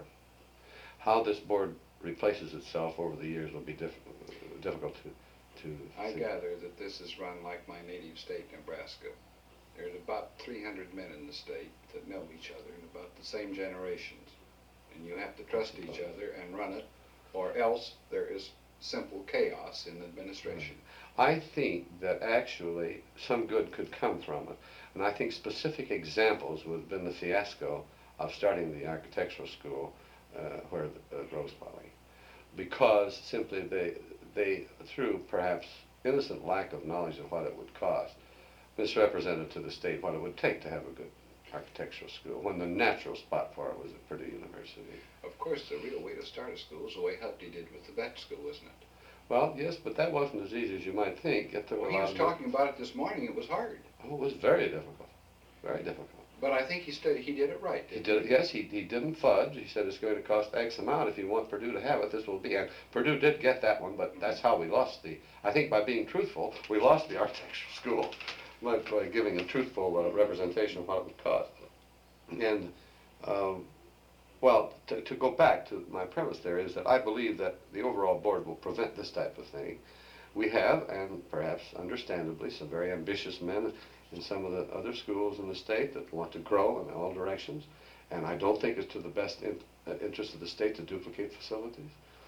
How this board replaces itself over the years will be diff difficult to to. I see. gather that this is run like my native state, Nebraska. There's about three hundred men in the state that know each other in about the same generations. And you have to trust each other and run it, or else there is simple chaos in administration. I think that actually some good could come from it. And I think specific examples would have been the fiasco of starting the architectural school uh, where the, uh, Rose Valley. Because simply they, they, through perhaps innocent lack of knowledge of what it would cost, misrepresented to the state what it would take to have a good architectural school, when the natural spot for it was at Purdue University. Of course, the real way to start a school is the way Hupty did with the vet school, isn't it? Well, yes, but that wasn't as easy as you might think. It took Well, a he lot was of talking about it this morning. It was hard. Oh, it was very difficult, very difficult. But I think he stu- he did it right. He Didn't did it, yes, he, he didn't fudge. He said it's going to cost X amount. If you want Purdue to have it, this will be. And Purdue did get that one, but that's how we lost the, I think by being truthful, we lost the architectural school by, by giving a truthful uh, representation of what it would cost. And, um, well, to, to go back to my premise there is that I believe that the overall board will prevent this type of thing. We have, and perhaps understandably, some very ambitious men in some of the other schools in the state that want to grow in all directions, and I don't think it's to the best in, uh, interest of the state to duplicate facilities.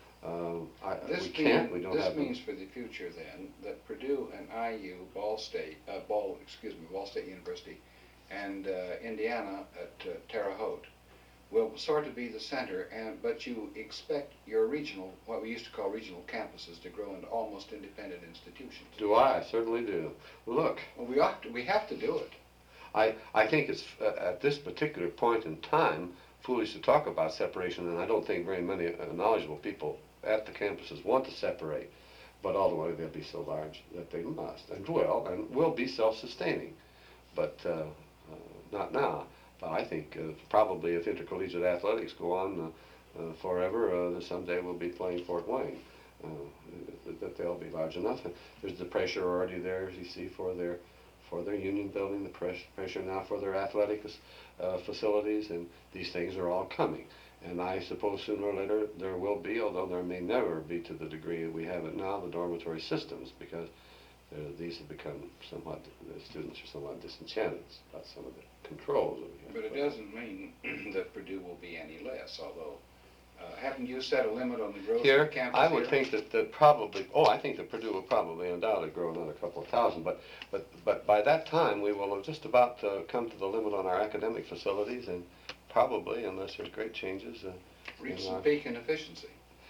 Um, I, This we can't. mean- We don't this have. means for the future then that Purdue and I U, Ball State, uh, Ball, excuse me, Ball State University, and uh, Indiana at uh, Terre Haute will sort of be the center, and but you expect your regional, what we used to call regional campuses, to grow into almost independent institutions. Do I? I certainly do. Look, Well, we ought to, we have to do it. I, I think it's uh, at this particular point in time foolish to talk about separation, and I don't think very many uh, knowledgeable people at the campuses want to separate, but ultimately they'll be so large that they must and will and will be self-sustaining, but uh, uh, not now. But I think uh, probably if intercollegiate athletics go on uh, uh, forever, uh, someday we'll be playing Fort Wayne. Uh, that they'll be large enough. And there's the pressure already there, as you see, for their for their union building, the press, pressure now for their athletic uh, facilities, and these things are all coming. And I suppose sooner or later there will be, although there may never be to the degree we have it now, the dormitory systems, because uh, these have become somewhat, the students are somewhat disenchanted about some of the controls that we have. But it doesn't mean that Purdue will be any less, although, uh, haven't you set a limit on the growth Here, of the campus I would here? think that, that probably, oh, I think that Purdue will probably undoubtedly grow another couple of thousand, but, but, but by that time, we will have just about uh, come to the limit on our academic facilities, and probably, unless there's great changes, uh, Reach in some our- peak in efficiency.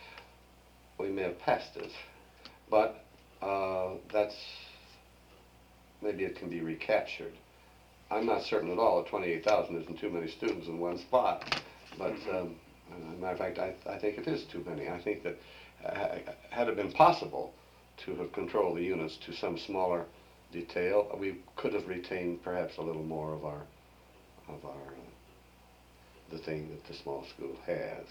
we may have passed it. But uh, that's, maybe it can be recaptured. I'm not certain at all that twenty-eight thousand isn't too many students in one spot, but Mhm. um, as a matter of fact, I, I think it is too many. I think that uh, had it been possible to have controlled the units to some smaller detail, we could have retained perhaps a little more of our, of our, uh, the thing that the small school has.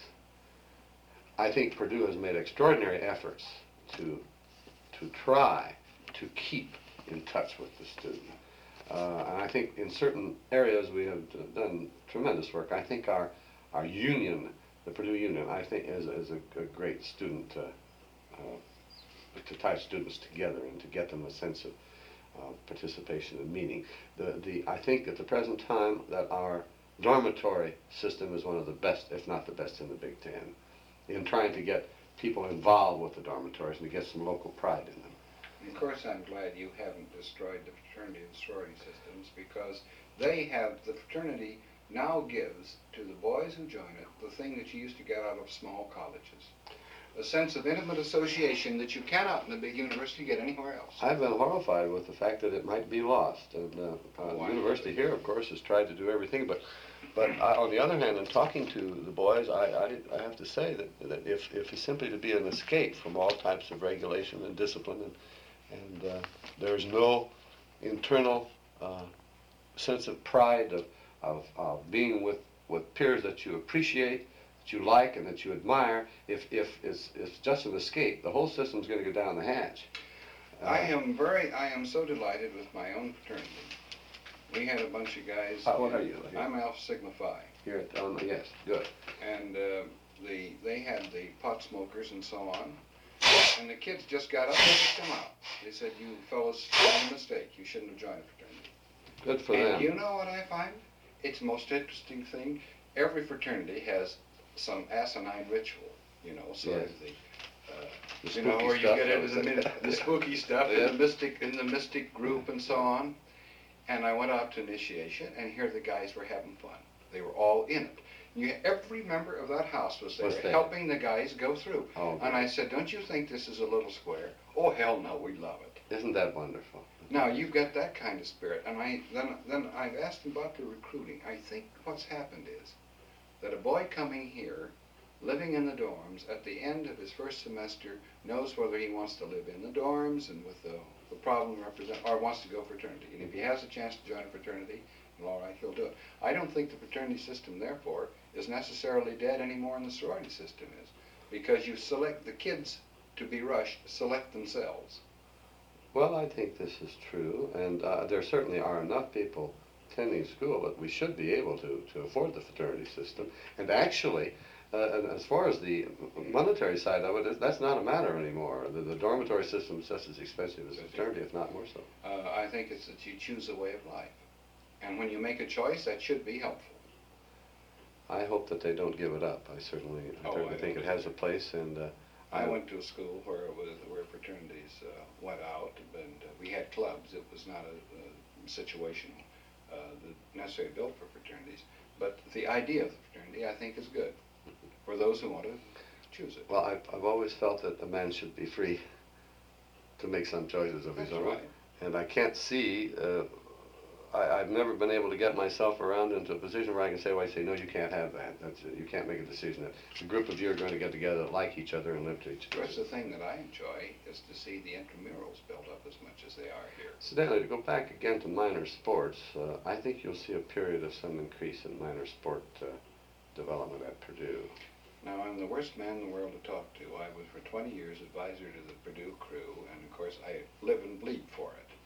I think Purdue has made extraordinary efforts to, to try to keep in touch with the student. Uh, and I think in certain areas we have d- done tremendous work. I think our, our union, the Purdue Union, I think is, is a, a great student uh, uh, to tie students together and to get them a sense of uh, participation and meaning. The, the, I think at the present time that our dormitory system is one of the best, if not the best in the Big Ten, in trying to get people involved with the dormitories and to get some local pride in them. Of course, I'm glad you haven't destroyed the fraternity and sorority systems, because they have, the fraternity now gives to the boys who join it the thing that you used to get out of small colleges. A sense of intimate association that you cannot in the big university get anywhere else. I've been horrified with the fact that it might be lost. And uh, uh, Why? the university here, of course, has tried to do everything. But, but I, on the other hand, in talking to the boys, I, I, I have to say that, that if, if it's simply to be an escape from all types of regulation and discipline, and, and uh, there's no internal uh, sense of pride of, of, of being with, with peers that you appreciate, that you like, and that you admire, if, if it's, it's just an escape, the whole system's going to go down the hatch. Uh, I am very, I am so delighted with my own fraternity. We had a bunch of guys. Uh, what are you? I'm Alpha Sigma Phi. Here at, um, yes, good. And uh, the, they had the pot smokers and so on. And the kids just got up and kicked them out. They said, you fellows made a mistake. You shouldn't have joined a fraternity. Good for And them. you know what I find? It's the most interesting thing. Every fraternity has some asinine ritual, you know, sort Yes. of the, uh, The you know, spooky where you stuff, get that into was the, it. min- the spooky stuff, Yeah. in the mystic, in the mystic group and so on. And I went out to initiation, and here the guys were having fun. They were all in it. You, every member of that house was there, Was there. helping the guys go through. Oh, And I said, don't you think this is a little square? Oh, hell no, we love it. Isn't that wonderful? Now, you've got that kind of spirit. And I then, then I've asked him about the recruiting. I think what's happened is that a boy coming here, living in the dorms, at the end of his first semester, knows whether he wants to live in the dorms and with the, the problem represent, or wants to go fraternity. And if he has a chance to join a fraternity, well, all right, he'll do it. I don't think the fraternity system, therefore, is necessarily dead any more than the sorority system is, because you select the kids to be rushed, select themselves. Well, I think this is true, and uh, there certainly are enough people attending school that we should be able to, to afford the fraternity system. And actually, uh, and as far as the monetary side of it, that's not a matter anymore. The, the dormitory system is just as expensive as the fraternity, if not more so. Uh, I think it's that you choose a way of life. And when you make a choice, that should be helpful. I hope that they don't give it up. I certainly, I Oh, certainly I think it don't has a place, and uh, I went to a school where it was where fraternities uh, went out, and uh, we had clubs. It was not a, a situation uh, that necessarily built for fraternities, but the idea of the fraternity, I think, is good for those who want to choose it. well, I've, I've always felt that a man should be free to make some choices of his That's own. right. And I can't see, uh, I, I've never been able to get myself around into a position where I can say, well, I say, no, you can't have that. That's, you can't make a decision that a group of you are going to get together that like each other and live to each Of other. course, the thing that I enjoy is to see the intramurals built up as much as they are here. Incidentally, to go back again to minor sports, uh, I think you'll see a period of some increase in minor sport uh, development at Purdue. Now, I'm the worst man in the world to talk to. I was for twenty years advisor to the Purdue crew, and of course I live and bleed for it.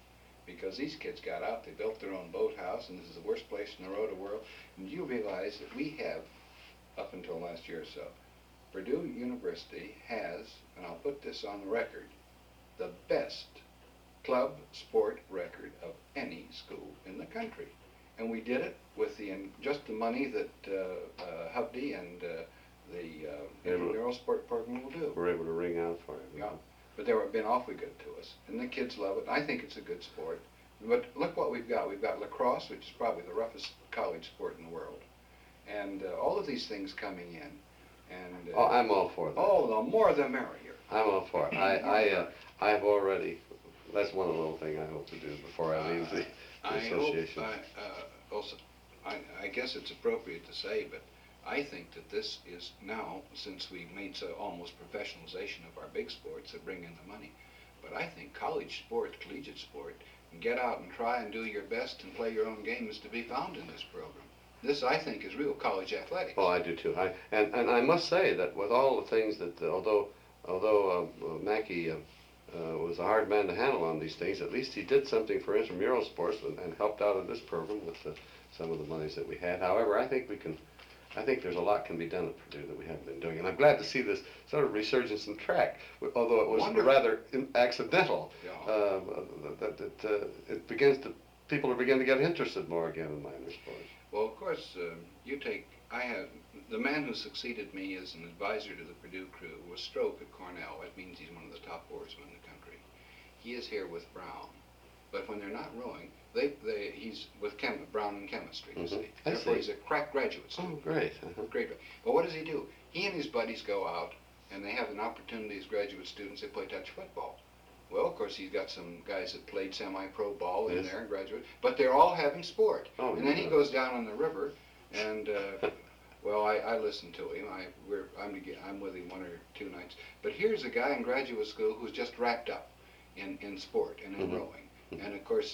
because these kids got out, they built their own boathouse, and this is the worst place in the road world. And you realize that we have, up until last year or so, Purdue University has, and I'll put this on the record, the best club sport record of any school in the country. And we did it with the just the money that uh, uh, Hovde and uh, the uh, intramural sport program will do. We're able to ring out for it. Yeah, but they were been awfully good to us, and the kids love it. And I think it's a good sport. But look what we've got. We've got lacrosse, which is probably the roughest college sport in the world, and uh, all of these things coming in. And uh, oh, I'm all for that. Oh, the more the merrier. I'm all for it. I I uh, I've already. That's one little thing I hope to do before I leave the, the I association. Hope, I, uh, also, I, I guess it's appropriate to say, but I think that this is now, since we've made so almost professionalization of our big sports that bring in the money, but I think college sport, collegiate sport, and get out and try and do your best and play your own game is to be found in this program. This, I think, is real college athletics. Oh, I do too. I, and, and I must say that with all the things that, uh, although although uh, uh, Mackey uh, uh, was a hard man to handle on these things, at least he did something for intramural sports and, and helped out in this program with uh, some of the monies that we had. However, I think we can, I think there's a lot can be done at Purdue that we haven't been doing. And I'm glad to see this sort of resurgence in track, although it was Wonderful. rather in, accidental. Yeah. Uh, that that uh, it begins to, people are beginning to get interested more again in minor sports. Well, of course, uh, you take, I have, the man who succeeded me as an advisor to the Purdue crew was Stroke at Cornell. That means he's one of the top oarsmen in the country. He is here with Brown. But when they're not rowing, they, they, he's with Chem, Brown in chemistry, you Mm-hmm. see. I Therefore, see. he's a crack graduate student. Oh, great. Uh-huh. Great. But what does he do? He and his buddies go out, and they have an opportunity as graduate students. They play touch football. Well, of course, he's got some guys that played semi-pro ball in Yes. there and graduate, but they're all having sport. Oh, and then he yeah. goes down on the river, and uh, well, I, I listen to him. I we're I'm toge- I'm with him one or two nights. But here's a guy in graduate school who's just wrapped up in in sport and in Mhm. rowing, and of course,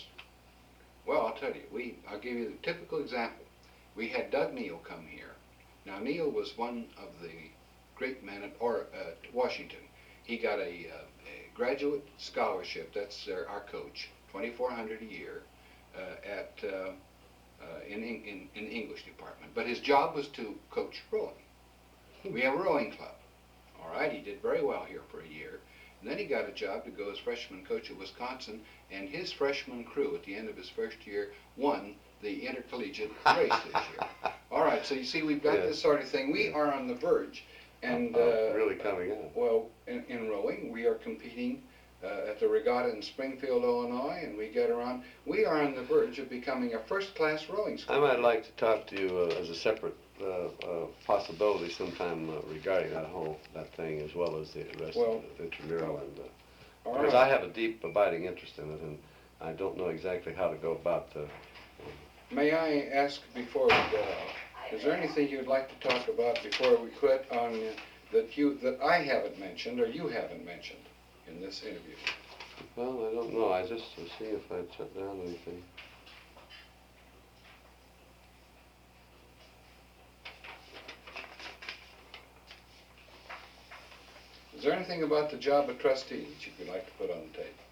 well, I'll tell you, we I'll give you the typical example. We had Doug Neal come here. Now Neal was one of the great men at or at Washington. He got a, uh, a graduate scholarship. That's their, our coach, twenty-four hundred dollars a year, uh, at uh, uh, in, in in the English department. But his job was to coach rowing. We have a rowing club. All right, he did very well here for a year. And then he got a job to go as freshman coach at Wisconsin, and his freshman crew at the end of his first year won the intercollegiate race this year. All right, so you see, we've got Yes. this sort of thing. We are on the verge. And Uh, uh, really coming up. well, in, in rowing, we are competing uh, at the regatta in Springfield, Illinois, and we get around. We are on the verge of becoming a first-class rowing school. I might like to talk to you uh, as a separate uh, uh, possibility sometime uh, regarding that whole that thing, as well as the rest Well, of the intramural, and uh, All because right. I have a deep, abiding interest in it, and I don't know exactly how to go about. Uh, May I ask before we go out, is there anything you'd like to talk about before we quit on uh, that you that I haven't mentioned or you haven't mentioned in this interview? well, I don't know. I just was seeing if I'd shut down anything. Is there anything about the job of trustee that you'd like to put on the tape?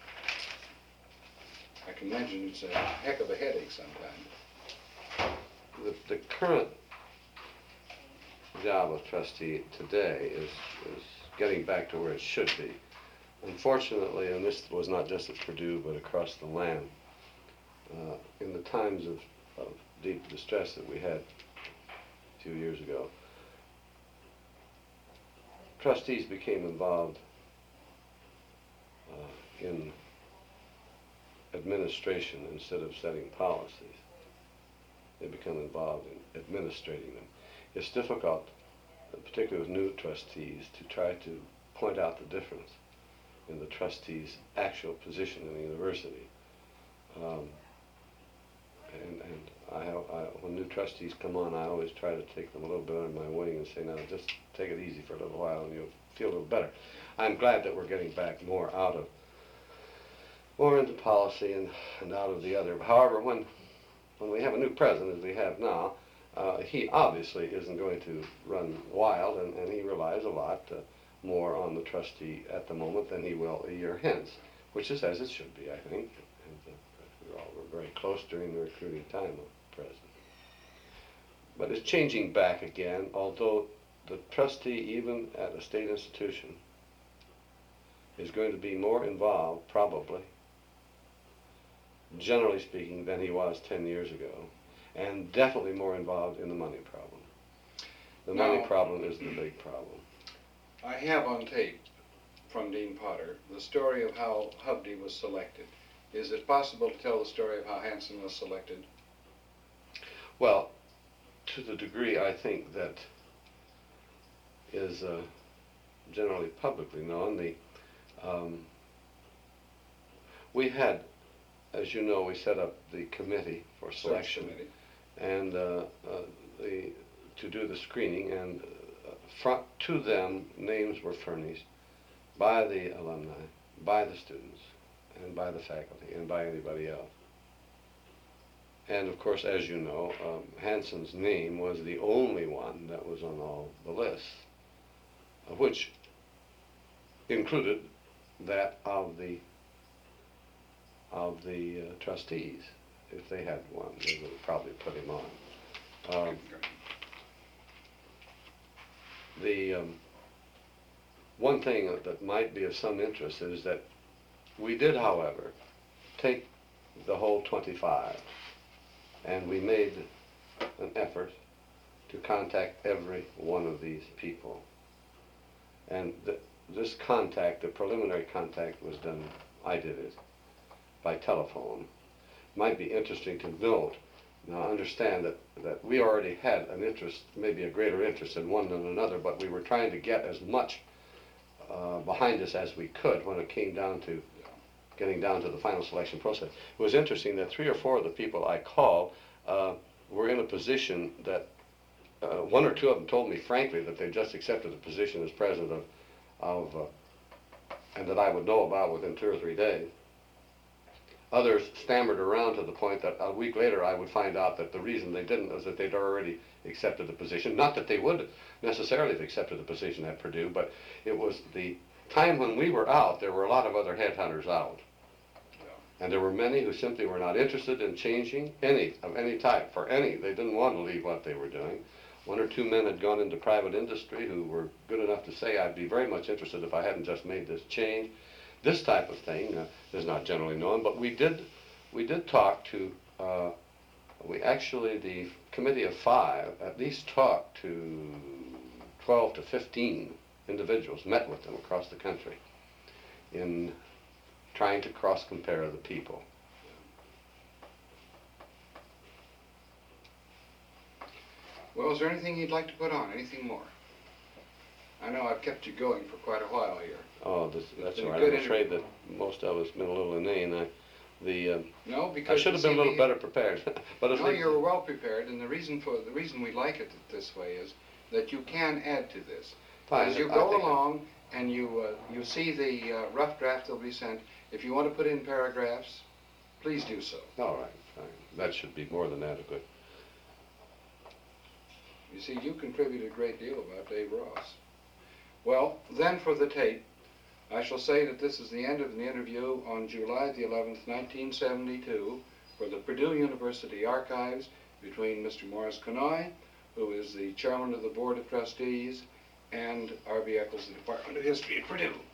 I can imagine it's a heck of a headache sometimes. The, the current job of trustee today is, is getting back to where it should be. Unfortunately, and this was not just at Purdue, but across the land, uh, in the times of, of deep distress that we had a few years ago, trustees became involved uh, in administration instead of setting policies. They become involved in administrating them. It's difficult, particularly with new trustees, to try to point out the difference in the trustee's actual position in the university. Um, and and I, have, I, when new trustees come on, I always try to take them a little bit under my wing and say, now just take it easy for a little while and you'll feel a little better. I'm glad that we're getting back more out of, more into policy and, and out of the other. However, when, when we have a new president, as we have now, uh, he obviously isn't going to run wild, and, and he relies a lot uh, more on the trustee at the moment than he will a year hence, which is as it should be, I think. And, uh, all were very close during the recruiting time of president. But it's changing back again, although the trustee, even at a state institution, is going to be more involved, probably, generally speaking, than he was ten years ago, and definitely more involved in the money problem. The money Now, problem is the big problem. I have on tape from Dean Potter the story of how Hovde was selected. Is it possible to tell the story of how Hanson was selected? Well, to the degree I think that is uh, generally publicly known, the um, we had, as you know, we set up the committee for selection, Search committee. and uh, uh, the to do the screening, and uh, front to them names were furnished by the alumni, by the students, and by the faculty, and by anybody else. And of course, as you know, um, Hanson's name was the only one that was on all the lists, of which included that of the of the uh, trustees. If they had one, they would have probably put him on. Um, the um, one thing that might be of some interest is that we did, however, take the whole twenty-five, and we made an effort to contact every one of these people. And the, this contact, the preliminary contact, was done, I did it, by telephone. Might be interesting to note, now understand that, that we already had an interest, maybe a greater interest in one than another, but we were trying to get as much uh, behind us as we could when it came down to getting down to the final selection process. It was interesting that three or four of the people I called uh, were in a position that uh, one or two of them told me frankly that they just accepted the position as president of, of uh, and that I would know about within two or three days. Others stammered around to the point that a week later I would find out that the reason they didn't was that they'd already accepted the position. Not that they would necessarily have accepted the position at Purdue, but it was the time when we were out, there were a lot of other headhunters out. And there were many who simply were not interested in changing any, of any type, for any. They didn't want to leave what they were doing. One or two men had gone into private industry who were good enough to say, I'd be very much interested if I hadn't just made this change. This type of thing uh, is not generally known, but we did, we did talk to, uh, we actually, the committee of five, at least talked to twelve to fifteen individuals, met with them across the country in trying to cross-compare the people. Well, is there anything you'd like to put on? Anything more? I know I've kept you going for quite a while here. Oh, this, that's been all a right. good I'm afraid interview. that most of us been a little inane. I, the, uh, No, because I should you have been a see, little we- better prepared. But at No, least, you're well prepared, and the reason for the reason we like it this way is that you can add to this. fine, As you I go think along and you uh, you see the uh, rough draft that'll be sent, if you want to put in paragraphs, please do so. all right, fine. That should be more than adequate. You see, you contributed a great deal about Dave Ross. Well, then for the tape, I shall say that this is the end of the interview on July the eleventh, nineteen seventy-two, for the Purdue University Archives between Mister Morris Conoy, who is the chairman of the Board of Trustees, and R B Eccles, the Department of History at Purdue.